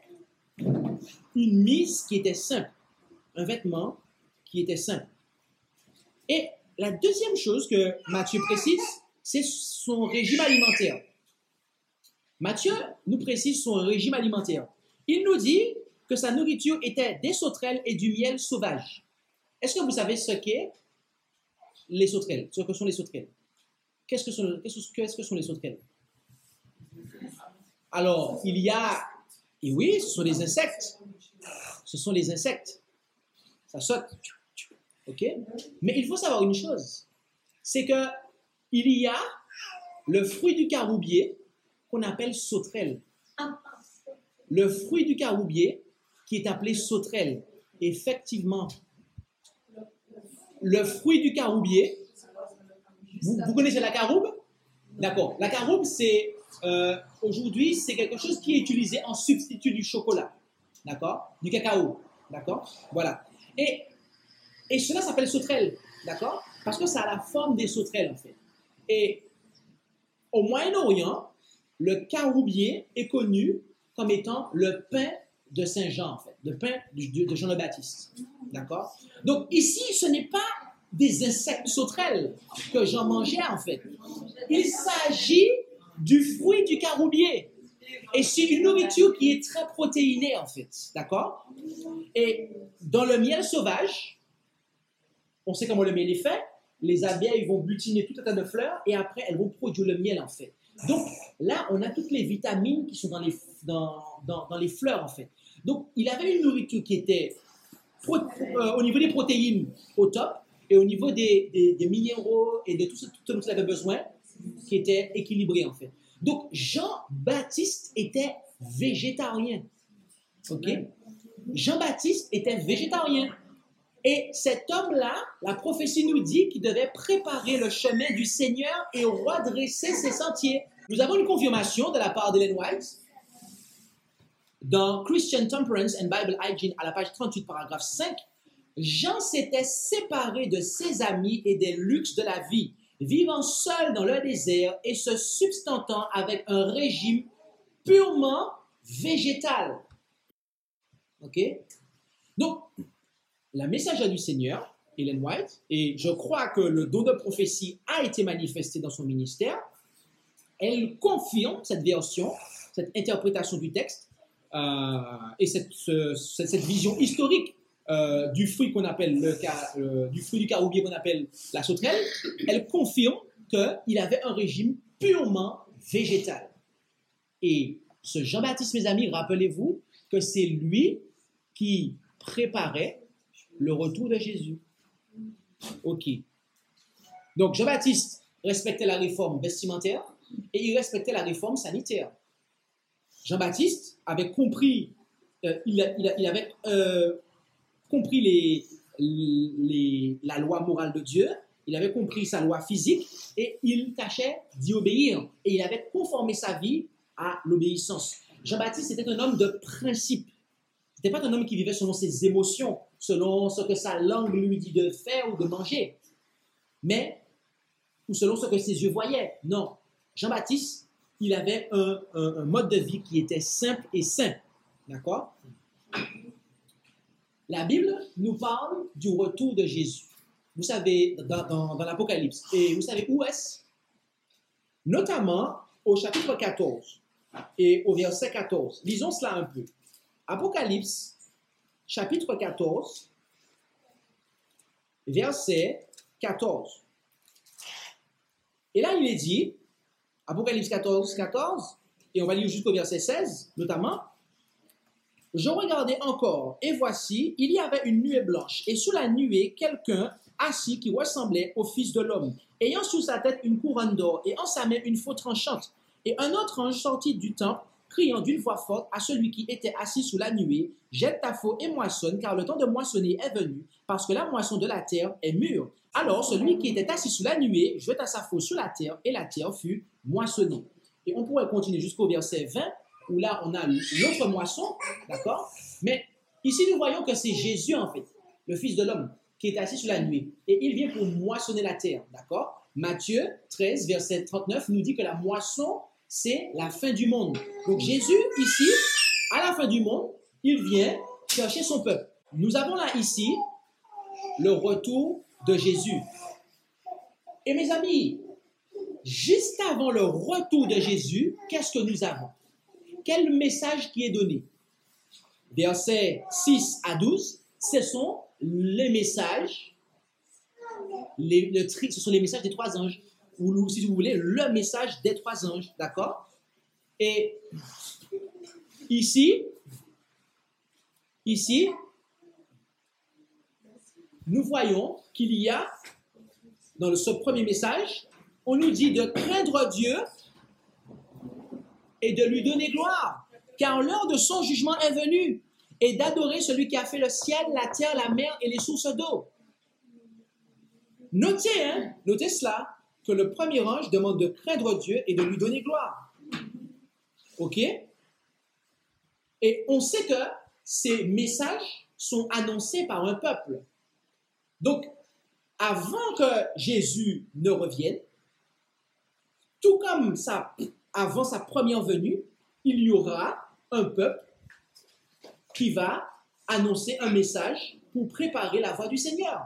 une mise qui était simple, un vêtement qui était simple. Et la deuxième chose que Matthieu précise, c'est son régime alimentaire. Matthieu nous précise son régime alimentaire. Il nous dit que sa nourriture était des sauterelles et du miel sauvage. Est-ce que vous savez ce qu'est les sauterelles? Ce que sont les sauterelles? Qu'est-ce que sont, qu'est-ce, qu'est-ce que sont les sauterelles? Alors, il y a... Et oui, ce sont des insectes. Ce sont les insectes. Ça saute. OK? Mais il faut savoir une chose. C'est que il y a le fruit du caroubier qu'on appelle sauterelle. Le fruit du caroubier qui est appelé sauterelle. Effectivement. Le fruit du caroubier. Vous, vous connaissez la caroube? D'accord. La caroube, c'est... Euh, aujourd'hui, c'est quelque chose qui est utilisé en substitut du chocolat. D'accord? Du cacao. D'accord? Voilà. Et, et cela s'appelle sauterelle. D'accord? Parce que ça a la forme des sauterelles, en fait. Et au Moyen-Orient, le caroubier est connu comme étant le pain de Saint Jean, en fait. Le pain de Jean le Baptiste. D'accord? Donc ici, ce n'est pas des insectes sauterelles que Jean mangeait en fait. Il s'agit du fruit du caroubier. Et c'est une nourriture qui est très protéinée en fait. D'accord? Et dans le miel sauvage, on sait comment le miel est fait. Les abeilles vont butiner tout un tas de fleurs et après elles vont produire le miel en fait. Donc là, on a toutes les vitamines qui sont dans les, dans, dans, dans les fleurs en fait. Donc il avait une nourriture qui était pro, euh, au niveau des protéines au top et au niveau des, des, des minéraux et de tout ce, tout ce dont il avait besoin qui était équilibré en fait. Donc Jean-Baptiste était végétarien. Ok? Jean-Baptiste était végétarien. Et cet homme-là, la prophétie nous dit qu'il devait préparer le chemin du Seigneur et redresser ses sentiers. Nous avons une confirmation de la part d'Ellen White dans Christian Temperance and Bible Hygiene à la page trente-huit, paragraphe cinq. Jean s'était séparé de ses amis et des luxes de la vie, vivant seul dans le désert et se substantant avec un régime purement végétal. Ok? Donc, la messagère du Seigneur, Ellen White, et je crois que le don de prophétie a été manifesté dans son ministère, elle confirme cette version, cette interprétation du texte euh, et cette, ce, cette, cette vision historique euh, du fruit qu'on appelle le, euh, du fruit du caroubier qu'on appelle la sauterelle. Elle confirme qu'il avait un régime purement végétal. Et ce Jean-Baptiste, mes amis, rappelez-vous que c'est lui qui préparait le retour de Jésus. Ok. Donc Jean-Baptiste respectait la réforme vestimentaire et il respectait la réforme sanitaire. Jean-Baptiste avait compris, euh, il, a, il, a, il avait euh, compris les, les, la loi morale de Dieu, il avait compris sa loi physique et il tâchait d'y obéir. Et il avait conformé sa vie à l'obéissance. Jean-Baptiste était un homme de principe. Ce n'était pas un homme qui vivait selon ses émotions, selon ce que sa langue lui dit de faire ou de manger, mais ou selon ce que ses yeux voyaient. Non. Jean-Baptiste, il avait un, un, un mode de vie qui était simple et sain. D'accord? La Bible nous parle du retour de Jésus. Vous savez, dans, dans, dans l'Apocalypse. Et vous savez où est-ce? Notamment au chapitre quatorze et au verset quatorze. Lisons cela un peu. Apocalypse, chapitre quatorze, verset quatorze. Et là, il est dit, Apocalypse quatorze, quatorze, et on va lire jusqu'au verset seize, notamment. « Je regardais encore, et voici, il y avait une nuée blanche, et sous la nuée, quelqu'un assis qui ressemblait au Fils de l'homme, ayant sous sa tête une couronne d'or, et en sa main une faux tranchante. Et un autre ange sortit du temple, criant d'une voix forte à celui qui était assis sous la nuée, « Jette ta faux et moissonne, car le temps de moissonner est venu, parce que la moisson de la terre est mûre. » Alors celui qui était assis sous la nuée jeta sa faux sur la terre, et la terre fut moissonnée. Et on pourrait continuer jusqu'au verset vingt, où là on a l'autre moisson, d'accord? Mais ici nous voyons que c'est Jésus en fait, le Fils de l'homme, qui est assis sous la nuée, et il vient pour moissonner la terre, d'accord? Matthieu treize, verset trente-neuf nous dit que la moisson, c'est la fin du monde. Donc Jésus, ici, à la fin du monde, il vient chercher son peuple. Nous avons là, ici, le retour de Jésus. Et mes amis, juste avant le retour de Jésus, qu'est-ce que nous avons? Quel message qui est donné? Versets six à douze, ce sont les messages, les, le tri, ce sont les messages des trois anges. Ou si vous voulez, le message des trois anges, d'accord? Et ici, ici, nous voyons qu'il y a, dans ce premier message, on nous dit de craindre Dieu et de lui donner gloire, car l'heure de son jugement est venue, et d'adorer celui qui a fait le ciel, la terre, la mer et les sources d'eau. Notez, hein, notez cela, que le premier ange demande de craindre Dieu et de lui donner gloire. OK? Et on sait que ces messages sont annoncés par un peuple. Donc, avant que Jésus ne revienne, tout comme ça, avant sa première venue, il y aura un peuple qui va annoncer un message pour préparer la voie du Seigneur.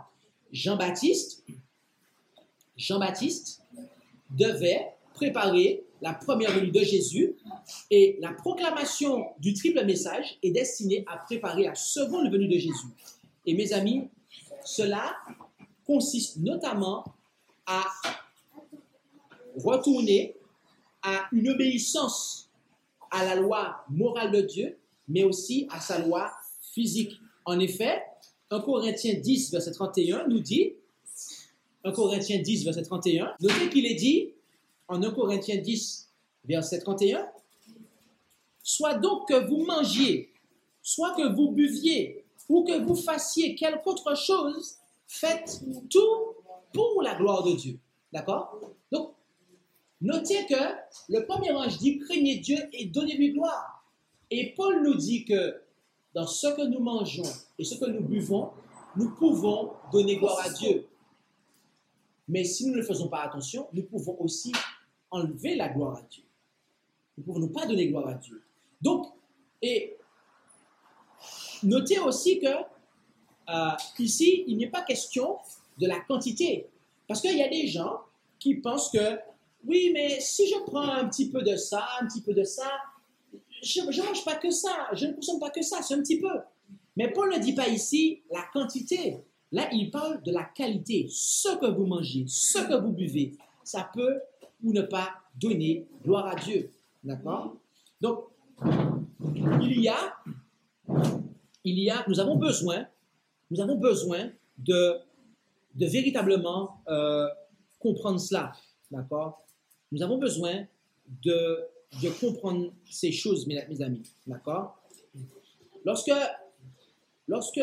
Jean-Baptiste, Jean-Baptiste devait préparer la première venue de Jésus et la proclamation du triple message est destinée à préparer la seconde venue de Jésus. Et mes amis, cela consiste notamment à retourner à une obéissance à la loi morale de Dieu, mais aussi à sa loi physique. En effet, un Corinthiens dix, verset trente et un nous dit, un Corinthiens dix, verset trente et un, notez qu'il est dit, en un Corinthiens dix, verset trente et un, soit donc que vous mangiez, soit que vous buviez, ou que vous fassiez quelque autre chose, faites tout pour la gloire de Dieu. D'accord? Donc, notez que le premier ange dit, craignez Dieu et donnez-lui gloire. Et Paul nous dit que dans ce que nous mangeons et ce que nous buvons, nous pouvons donner gloire à Dieu. Mais si nous ne faisons pas attention, nous pouvons aussi enlever la gloire à Dieu. Nous ne pouvons pas donner gloire à Dieu. Donc, et notez aussi que euh, ici, il n'est pas question de la quantité. Parce qu'il y a des gens qui pensent que, oui, mais si je prends un petit peu de ça, un petit peu de ça, je ne mange pas que ça, je ne consomme pas que ça, c'est un petit peu. Mais Paul ne dit pas ici la quantité. Là, il parle de la qualité. Ce que vous mangez, ce que vous buvez, ça peut ou ne pas donner gloire à Dieu. D'accord? Donc, il y a, il y a, nous avons besoin, nous avons besoin de, de véritablement euh, comprendre cela. D'accord? Nous avons besoin de, de comprendre ces choses, mes, mes amis. D'accord? Lorsque, lorsque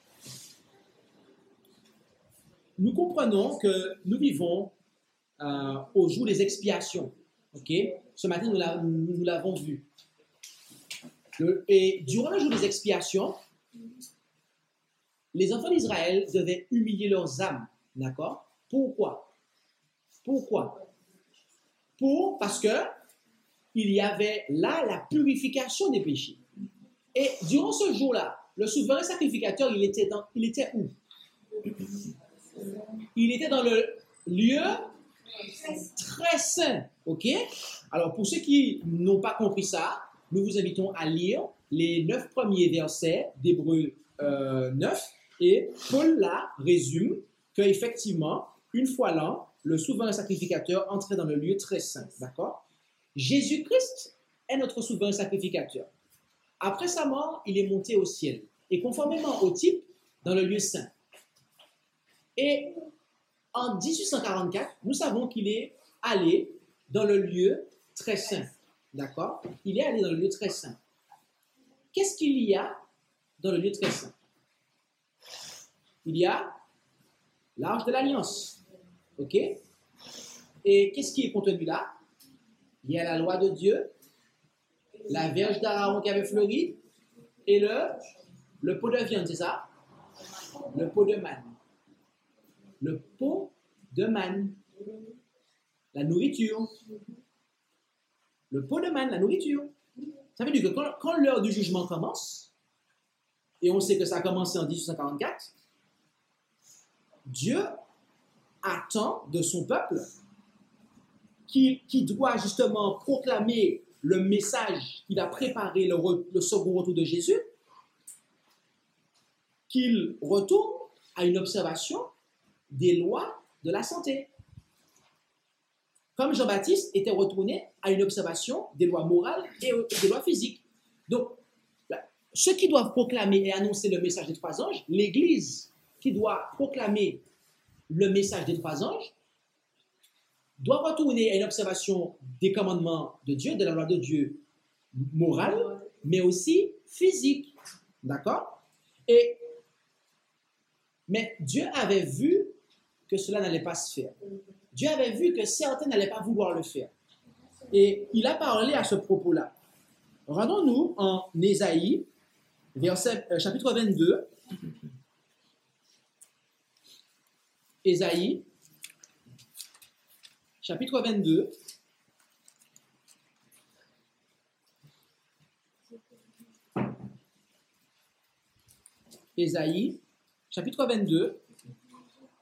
nous comprenons que nous vivons euh, au jour des expiations, ok? Ce matin, nous, l'a, nous, nous l'avons vu. Le, et durant le jour des expiations, les enfants d'Israël devaient humilier leurs âmes, d'accord? Pourquoi? Pourquoi? Pour, parce que il y avait là la purification des péchés. Et durant ce jour-là, le souverain sacrificateur, il était, dans, il était où? Il était dans le lieu très saint, ok? Alors, pour ceux qui n'ont pas compris ça, nous vous invitons à lire les neuf premiers versets d'Hébreux euh, neuf, et Paul là résume qu'effectivement, une fois l'an, le souverain sacrificateur entrait dans le lieu très saint, d'accord? Jésus-Christ est notre souverain sacrificateur. Après sa mort, il est monté au ciel, et conformément au type, dans le lieu saint. Et en dix-huit cent quarante-quatre, nous savons qu'il est allé dans le lieu très saint. D'accord? Il est allé dans le lieu très saint. Qu'est-ce qu'il y a dans le lieu très saint? Il y a l'arche de l'alliance. OK? Et qu'est-ce qui est contenu là? Il y a la loi de Dieu, la verge d'Aaron qui avait fleuri, et le, le pot de viande, c'est ça? Le pot de manne. Le pot de manne, la nourriture. Le pot de manne, la nourriture. Ça veut dire que quand, quand l'heure du jugement commence, et on sait que ça a commencé en dix-huit cent quarante-quatre, Dieu attend de son peuple qui, qui doit justement proclamer le message qu'il a préparé le, re, le second retour de Jésus, qu'il retourne à une observation des lois de la santé. Comme Jean-Baptiste était retourné à une observation des lois morales et des lois physiques. Donc, ceux qui doivent proclamer et annoncer le message des trois anges, l'Église qui doit proclamer le message des trois anges, doit retourner à une observation des commandements de Dieu, de la loi de Dieu morale, mais aussi physique. D'accord? Et, mais Dieu avait vu que cela n'allait pas se faire. Dieu avait vu que certains n'allaient pas vouloir le faire. Et il a parlé à ce propos-là. Rendons-nous en Ésaïe, verset, euh, chapitre vingt-deux. Ésaïe, chapitre vingt-deux. Ésaïe, chapitre vingt-deux.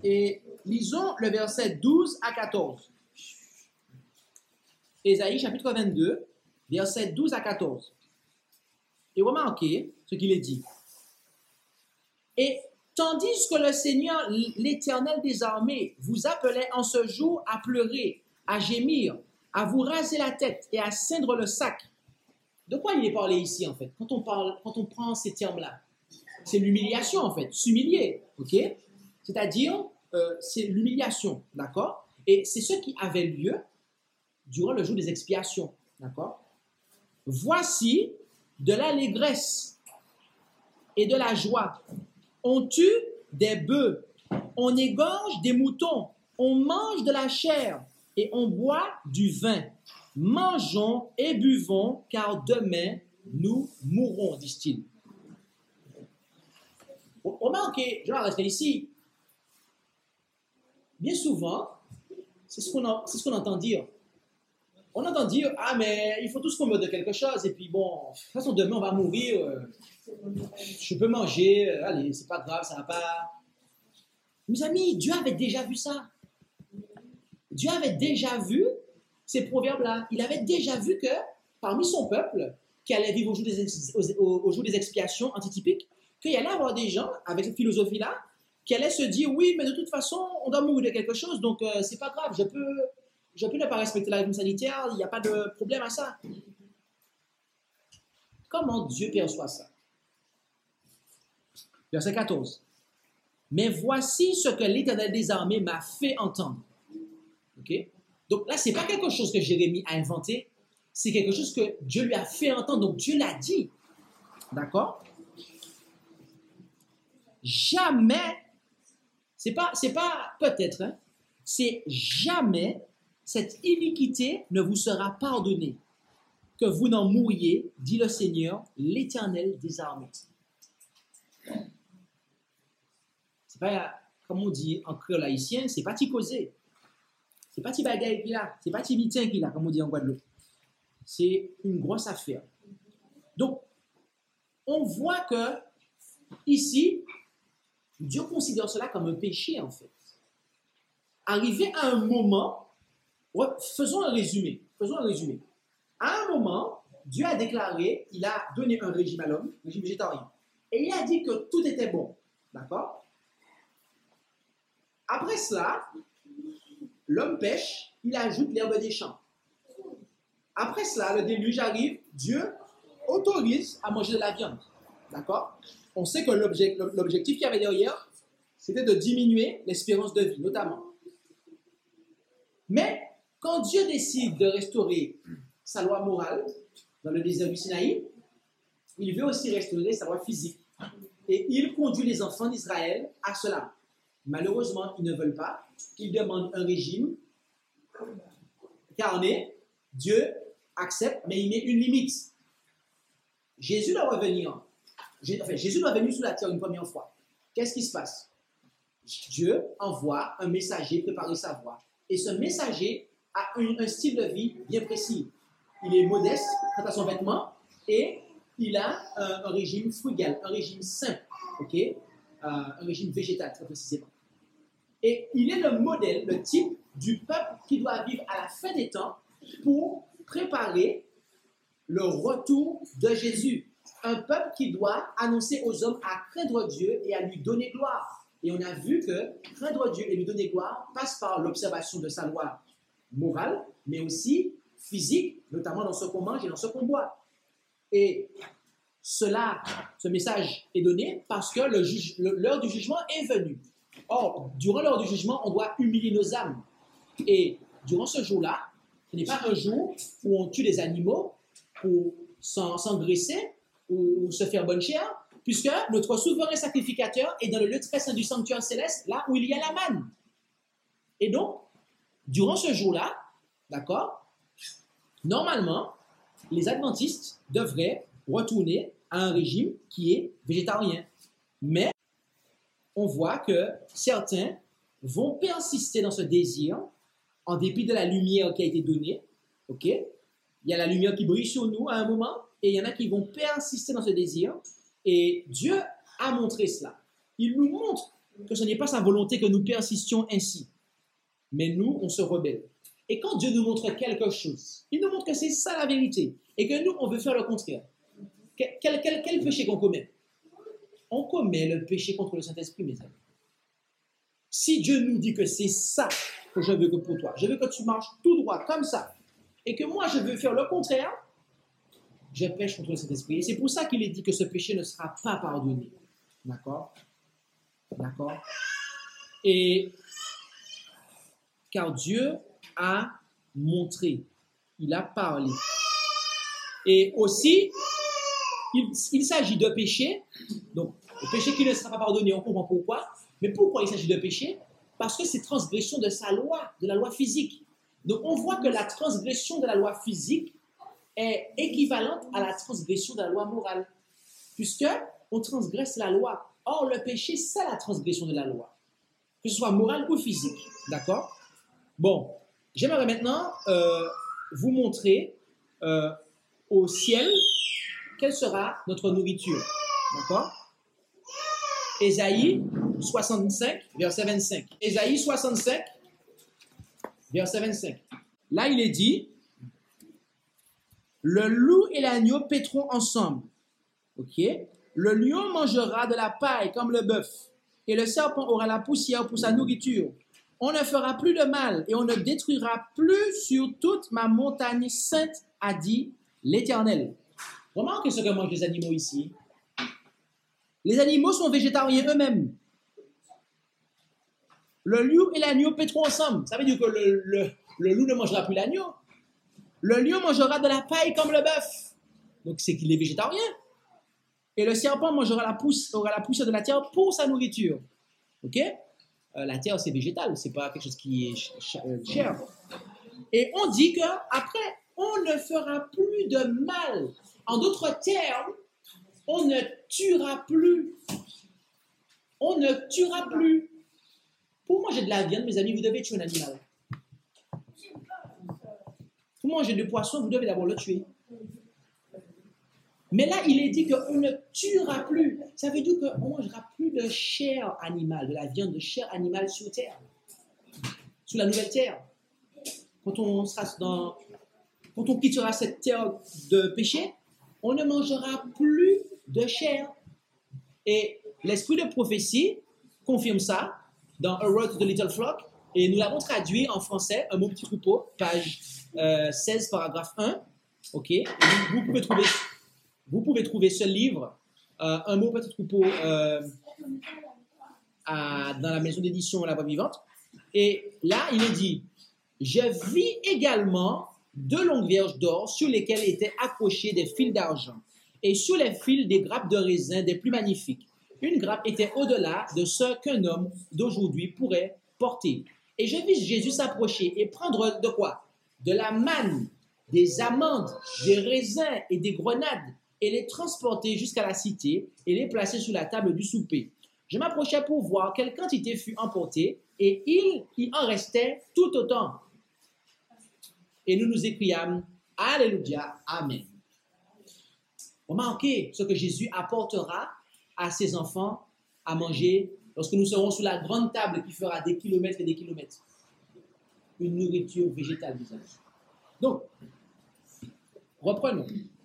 Et lisons le verset douze à quatorze. Ésaïe chapitre vingt-deux, verset douze à quatorze. Et remarquez ce qu'il est dit. Et tandis que le Seigneur, l'Éternel des armées, vous appelait en ce jour à pleurer, à gémir, à vous raser la tête et à ceindre le sac. De quoi il est parlé ici, en fait, quand on, parle, quand on prend ces termes-là? C'est l'humiliation, en fait, s'humilier, ok? C'est-à-dire, euh, c'est l'humiliation, d'accord? Et c'est ce qui avait lieu durant le jour des expiations, d'accord? Voici de l'allégresse et de la joie. On tue des bœufs, on égorge des moutons, on mange de la chair et on boit du vin. Mangeons et buvons, car demain nous mourrons, disent-ils. Remarquez, je vais rester ici. Bien souvent, c'est ce qu'on a, c'est ce qu'on entend dire. On entend dire, ah mais il faut tous qu'on meure de quelque chose, et puis bon, de toute façon demain on va mourir, euh, je peux manger, euh, allez, c'est pas grave, ça va pas. Mes amis, Dieu avait déjà vu ça. Dieu avait déjà vu ces proverbes-là. Il avait déjà vu que parmi son peuple, qui allait vivre au jour des, ex, au, au jour des expiations antitypiques, qu'il y allait avoir des gens avec cette philosophie-là, qui allaient se dire, oui, mais de toute façon, on doit mourir de quelque chose, donc euh, c'est pas grave, je peux... Je peux ne pas respecter la règle sanitaire, il n'y a pas de problème à ça. Comment Dieu perçoit ça? Verset quatorze. Mais voici ce que l'Éternel des armées m'a fait entendre. Okay? Donc là, ce n'est pas quelque chose que Jérémie a inventé, c'est quelque chose que Dieu lui a fait entendre, donc Dieu l'a dit. D'accord? Jamais, c'est pas, c'est pas peut-être, hein, c'est jamais cette iniquité ne vous sera pardonnée, que vous n'en mouriez, dit le Seigneur, l'Éternel des armées. C'est pas, comme on dit en créole haïtien, c'est pas ticosé. C'est pas ti bagaille qu'il a, c'est pas ti bitin qu'il a, comme on dit en Guadeloupe. C'est une grosse affaire. Donc, on voit que ici, Dieu considère cela comme un péché, en fait. Arrivé à un moment, ouais, faisons un résumé. Faisons un résumé. À un moment, Dieu a déclaré, il a donné un régime à l'homme, un régime végétarien. Et il a dit que tout était bon. D'accord? Après cela, l'homme pêche, il ajoute l'herbe des champs. Après cela, le déluge arrive, Dieu autorise à manger de la viande. D'accord? On sait que l'objectif qu'il y avait derrière, c'était de diminuer l'espérance de vie, notamment. Mais quand Dieu décide de restaurer sa loi morale dans le désert du Sinaï, il veut aussi restaurer sa loi physique. Et il conduit les enfants d'Israël à cela. Malheureusement, ils ne veulent pas. Ils demandent un régime carné. Dieu accepte, mais il met une limite. Jésus doit revenir. Enfin, Jésus doit venir sur la terre une première fois. Qu'est-ce qui se passe? Dieu envoie un messager préparer sa voie. Et ce messager a un, un style de vie bien précis. Il est modeste quant à son vêtement et il a un, un régime frugal, un régime sain, okay? euh, un régime végétal très précisément. Et il est le modèle, le type du peuple qui doit vivre à la fin des temps pour préparer le retour de Jésus. Un peuple qui doit annoncer aux hommes à craindre Dieu et à lui donner gloire. Et on a vu que craindre Dieu et lui donner gloire passe par l'observation de sa loi morale, mais aussi physique, notamment dans ce qu'on mange et dans ce qu'on boit. Et cela, ce message est donné parce que le juge, le, l'heure du jugement est venue. Or, durant l'heure du jugement, on doit humilier nos âmes. Et durant ce jour-là, ce n'est pas un jour où on tue des animaux pour s'engraisser ou, ou se faire bonne chère, puisque notre souverain sacrificateur est dans le lieu très saint du sanctuaire céleste, là où il y a la manne. Et donc, durant ce jour-là, d'accord, normalement, les adventistes devraient retourner à un régime qui est végétarien. Mais on voit que certains vont persister dans ce désir en dépit de la lumière qui a été donnée. Ok? Il y a la lumière qui brille sur nous à un moment et il y en a qui vont persister dans ce désir. Et Dieu a montré cela. Il nous montre que ce n'est pas sa volonté que nous persistions ainsi. Mais nous, on se rebelle. Et quand Dieu nous montre quelque chose, il nous montre que c'est ça la vérité, et que nous, on veut faire le contraire. Quel, quel, quel, quel péché qu'on commet? On commet le péché contre le Saint-Esprit, mes amis. Si Dieu nous dit que c'est ça que je veux que pour toi, je veux que tu marches tout droit, comme ça, et que moi, je veux faire le contraire, je pêche contre le Saint-Esprit. Et c'est pour ça qu'il est dit que ce péché ne sera pas pardonné. D'accord? D'accord? Et car Dieu a montré, il a parlé. Et aussi, il, il s'agit de péché, donc le péché qui ne sera pas pardonné, on comprend pourquoi. Mais pourquoi il s'agit de péché? Parce que c'est transgression de sa loi, de la loi physique. Donc on voit que la transgression de la loi physique est équivalente à la transgression de la loi morale, puisque on transgresse la loi. Or, le péché, c'est la transgression de la loi, que ce soit morale ou physique. D'accord? Bon, j'aimerais maintenant euh, vous montrer euh, au ciel quelle sera notre nourriture. D'accord? Ésaïe soixante-cinq, verset vingt-cinq. Ésaïe soixante-cinq, verset vingt-cinq. Là, il est dit, le loup et l'agneau paîtront ensemble. Ok? Le lion mangera de la paille comme le bœuf, et le serpent aura la poussière pour sa nourriture. On ne fera plus de mal, et on ne détruira plus sur toute ma montagne sainte, a dit l'Éternel. Remarquez ce que mangent les animaux ici. Les animaux sont végétariens eux-mêmes. Le loup et l'agneau paîtront ensemble. Ça veut dire que le, le, le loup ne mangera plus l'agneau. Le lion mangera de la paille comme le bœuf. Donc c'est qu'il est végétarien. Et le serpent mangera la pousse, aura la poussière de la terre pour sa nourriture. Ok? euh, La terre, c'est végétal, c'est pas quelque chose qui est ch ch cher. Et on dit qu'après, on ne fera plus de mal. En d'autres termes, on ne tuera plus. On ne tuera plus. Pour manger de la viande, mes amis, vous devez tuer un animal. Pour manger du poisson, vous devez d'abord le tuer. Mais là, il est dit qu'on ne tuera plus. Ça veut dire qu'on ne mangera plus de chair animale, de la viande de chair animale sur terre, sur la nouvelle terre. Quand on sera dans, quand on quittera cette terre de péché, on ne mangera plus de chair. Et l'esprit de prophétie confirme ça dans A Road to the Little Flock, et nous l'avons traduit en français, Un mot petit troupeau, page euh, seize, paragraphe un. Ok, vous, vous pouvez trouver. Vous pouvez trouver ce livre, euh, Un mot petit troupeau, euh, à, dans la maison d'édition La Voix Vivante. Et là, il est dit, je vis également deux longues vierges d'or sur lesquelles étaient accrochés des fils d'argent, et sur les fils des grappes de raisin des plus magnifiques. Une grappe était au-delà de ce qu'un homme d'aujourd'hui pourrait porter. Et je vis Jésus s'approcher et prendre de quoi? De la manne, des amandes, des raisins et des grenades, et les transporter jusqu'à la cité et les placer sur la table du souper. Je m'approchai pour voir quelle quantité fut emportée, et il y en restait tout autant. Et nous nous écriâmes, Alléluia, Amen. Remarquez ce que Jésus apportera à ses enfants à manger lorsque nous serons sur la grande table qui fera des kilomètres et des kilomètres. Une nourriture végétale, mes amis. Donc, reprenons.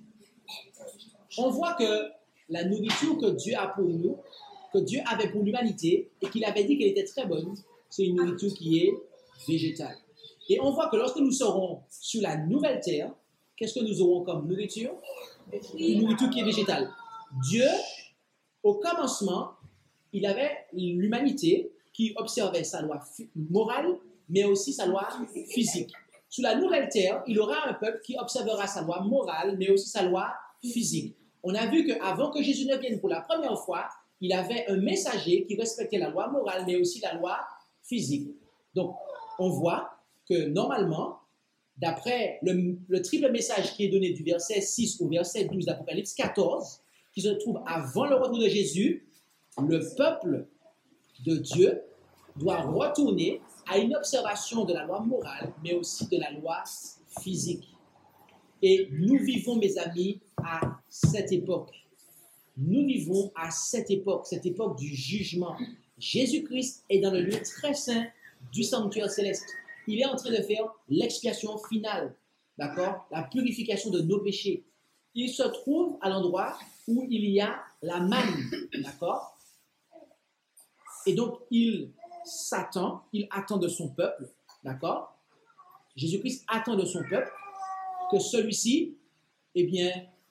On voit que la nourriture que Dieu a pour nous, que Dieu avait pour l'humanité, et qu'il avait dit qu'elle était très bonne, c'est une nourriture qui est végétale. Et on voit que lorsque nous serons sur la nouvelle terre, qu'est-ce que nous aurons comme nourriture? Une nourriture qui est végétale. Dieu, au commencement, il avait l'humanité qui observait sa loi morale, mais aussi sa loi physique. Sur la nouvelle terre, il aura un peuple qui observera sa loi morale, mais aussi sa loi physique. On a vu qu'avant que Jésus ne vienne pour la première fois, il avait un messager qui respectait la loi morale, mais aussi la loi physique. Donc, on voit que normalement, d'après le, le triple message qui est donné du verset six au verset douze d'Apocalypse quatorze, qui se trouve avant le retour de Jésus, le peuple de Dieu doit retourner à une observation de la loi morale, mais aussi de la loi physique. Et nous vivons, mes amis, à cette époque. Nous vivons à cette époque, cette époque du jugement. Jésus-Christ est dans le lieu très saint du sanctuaire céleste. Il est en train de faire l'expiation finale, d'accord? La purification de nos péchés. Il se trouve à l'endroit où il y a la manne, d'accord? Et donc, il s'attend, il attend de son peuple, d'accord? Jésus-Christ attend de son peuple que celui-ci, eh bien,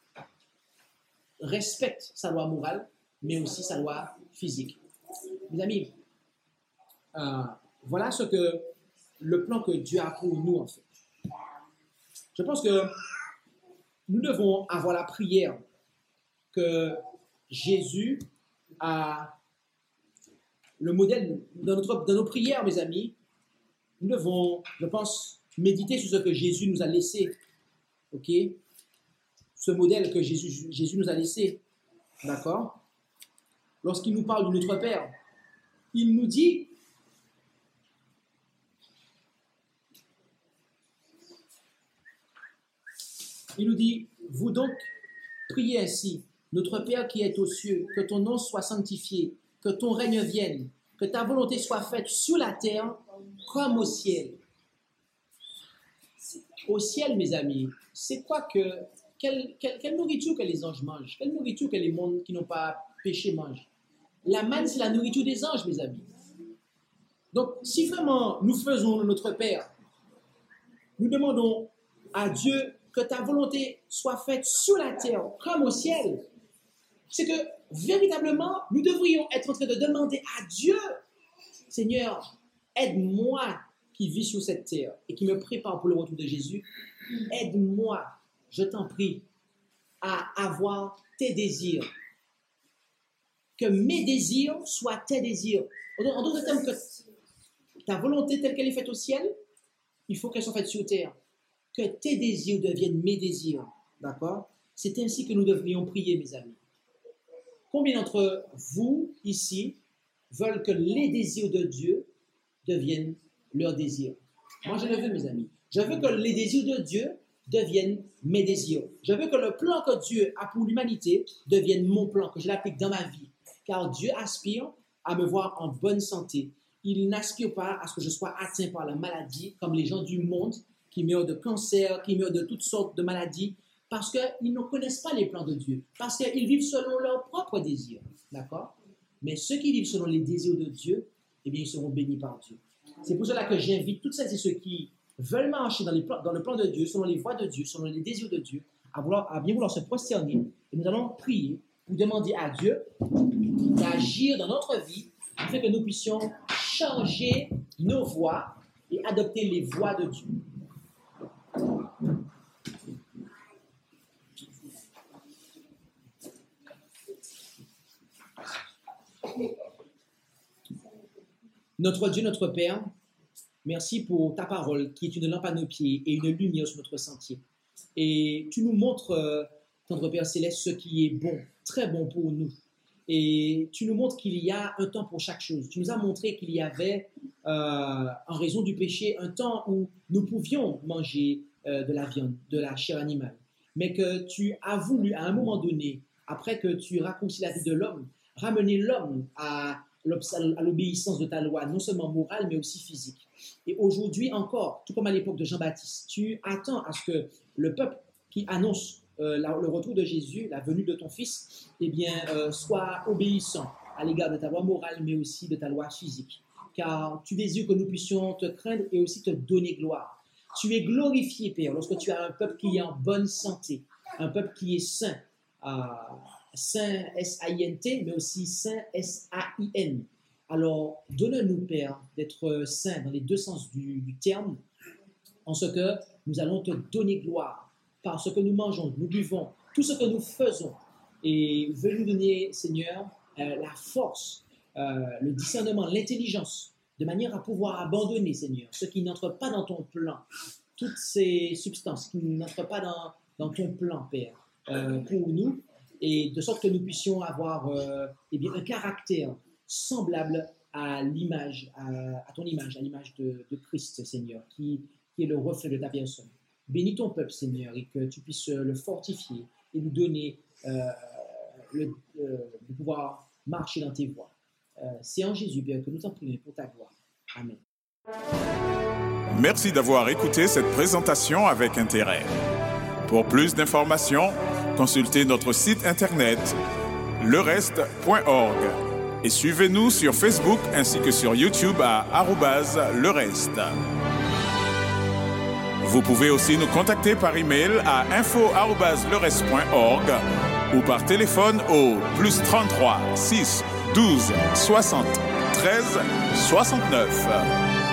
respecte sa loi morale, mais aussi sa loi physique. Mes amis, euh, voilà ce que le plan que Dieu a pour nous, en fait. Je pense que nous devons avoir la prière que Jésus a le modèle dans, notre, dans nos prières, mes amis. Nous devons, je pense, méditer sur ce que Jésus nous a laissé. Ok? Ce modèle que Jésus, Jésus nous a laissé. D'accord? Lorsqu'il nous parle de notre Père, il nous dit, il nous dit, vous donc, priez ainsi, notre Père qui est aux cieux, que ton nom soit sanctifié, que ton règne vienne, que ta volonté soit faite sur la terre comme au ciel. Au ciel, mes amis, c'est quoi que, quelle, quelle, quelle nourriture que les anges mangent? Quelle nourriture que les mondes qui n'ont pas péché mangent? La manne, c'est la nourriture des anges, mes amis. Donc, si vraiment nous faisons notre Père, nous demandons à Dieu que ta volonté soit faite sur la terre comme au ciel, c'est que véritablement, nous devrions être en train de demander à Dieu, Seigneur, aide-moi qui vis sur cette terre et qui me prépare pour le retour de Jésus, aide-moi, je t'en prie, à avoir tes désirs. Que mes désirs soient tes désirs. En d'autres termes, que ta volonté telle qu'elle est faite au ciel, il faut qu'elle soit faite sur terre. Que tes désirs deviennent mes désirs. D'accord? C'est ainsi que nous devrions prier, mes amis. Combien d'entre vous, ici, veulent que les désirs de Dieu deviennent leurs désirs? Moi, je le veux, mes amis. Je veux que les désirs de Dieu deviennent mes désirs. Je veux que le plan que Dieu a pour l'humanité devienne mon plan, que je l'applique dans ma vie. Car Dieu aspire à me voir en bonne santé. Il n'aspire pas à ce que je sois atteint par la maladie, comme les gens du monde qui meurent de cancer, qui meurent de toutes sortes de maladies, parce qu'ils ne connaissent pas les plans de Dieu, parce qu'ils vivent selon leurs propres désirs. D'accord? Mais ceux qui vivent selon les désirs de Dieu, eh bien, ils seront bénis par Dieu. C'est pour cela que j'invite toutes celles et ceux qui veulent marcher dans, les plans, dans le plan de Dieu, selon les voies de Dieu, selon les désirs de Dieu, à, vouloir, à bien vouloir se prosterner, et nous allons prier pour demander à Dieu d'agir dans notre vie, afin que nous puissions changer nos voies et adopter les voies de Dieu. Notre Dieu, notre Père, merci pour ta parole qui est une lampe à nos pieds et une lumière sur notre sentier. Et tu nous montres, euh, notre Père Céleste, ce qui est bon, très bon pour nous. Et tu nous montres qu'il y a un temps pour chaque chose. Tu nous as montré qu'il y avait, euh, en raison du péché, un temps où nous pouvions manger euh, de la viande, de la chair animale. Mais que tu as voulu, à un moment donné, après que tu racontes la vie de l'homme, ramener l'homme à à l'obéissance de ta loi, non seulement morale, mais aussi physique. Et aujourd'hui encore, tout comme à l'époque de Jean-Baptiste, tu attends à ce que le peuple qui annonce euh, la, le retour de Jésus, la venue de ton Fils, eh bien, euh, soit obéissant à l'égard de ta loi morale, mais aussi de ta loi physique. Car tu désires que nous puissions te craindre et aussi te donner gloire. Tu es glorifié, Père, lorsque tu as un peuple qui est en bonne santé, un peuple qui est saint, euh, Saint S A I N T, mais aussi Saint S A I N. Alors, donne-nous, Père, d'être saints dans les deux sens du, du terme, en ce que nous allons te donner gloire par ce que nous mangeons, nous buvons, tout ce que nous faisons. Et veux nous donner, Seigneur, euh, la force, euh, le discernement, l'intelligence, de manière à pouvoir abandonner, Seigneur, ce qui n'entre pas dans ton plan, toutes ces substances qui n'entrent pas dans, dans ton plan, Père, euh, pour nous, et de sorte que nous puissions avoir euh, eh bien, un caractère semblable à l'image, à, à ton image, à l'image de, de Christ, Seigneur, qui, qui est le reflet de ta personne. Bénis ton peuple, Seigneur, et que tu puisses le fortifier et nous donner euh, le, euh, de pouvoir marcher dans tes voies. Euh, c'est en Jésus, Père, que nous t'en prions pour ta gloire. Amen. Merci d'avoir écouté cette présentation avec intérêt. Pour plus d'informations, consultez notre site internet le reste point org et suivez-nous sur Facebook ainsi que sur YouTube à arobase le reste. Vous pouvez aussi nous contacter par email à info arobase le reste point org ou par téléphone au plus trente-trois six douze soixante treize soixante-neuf.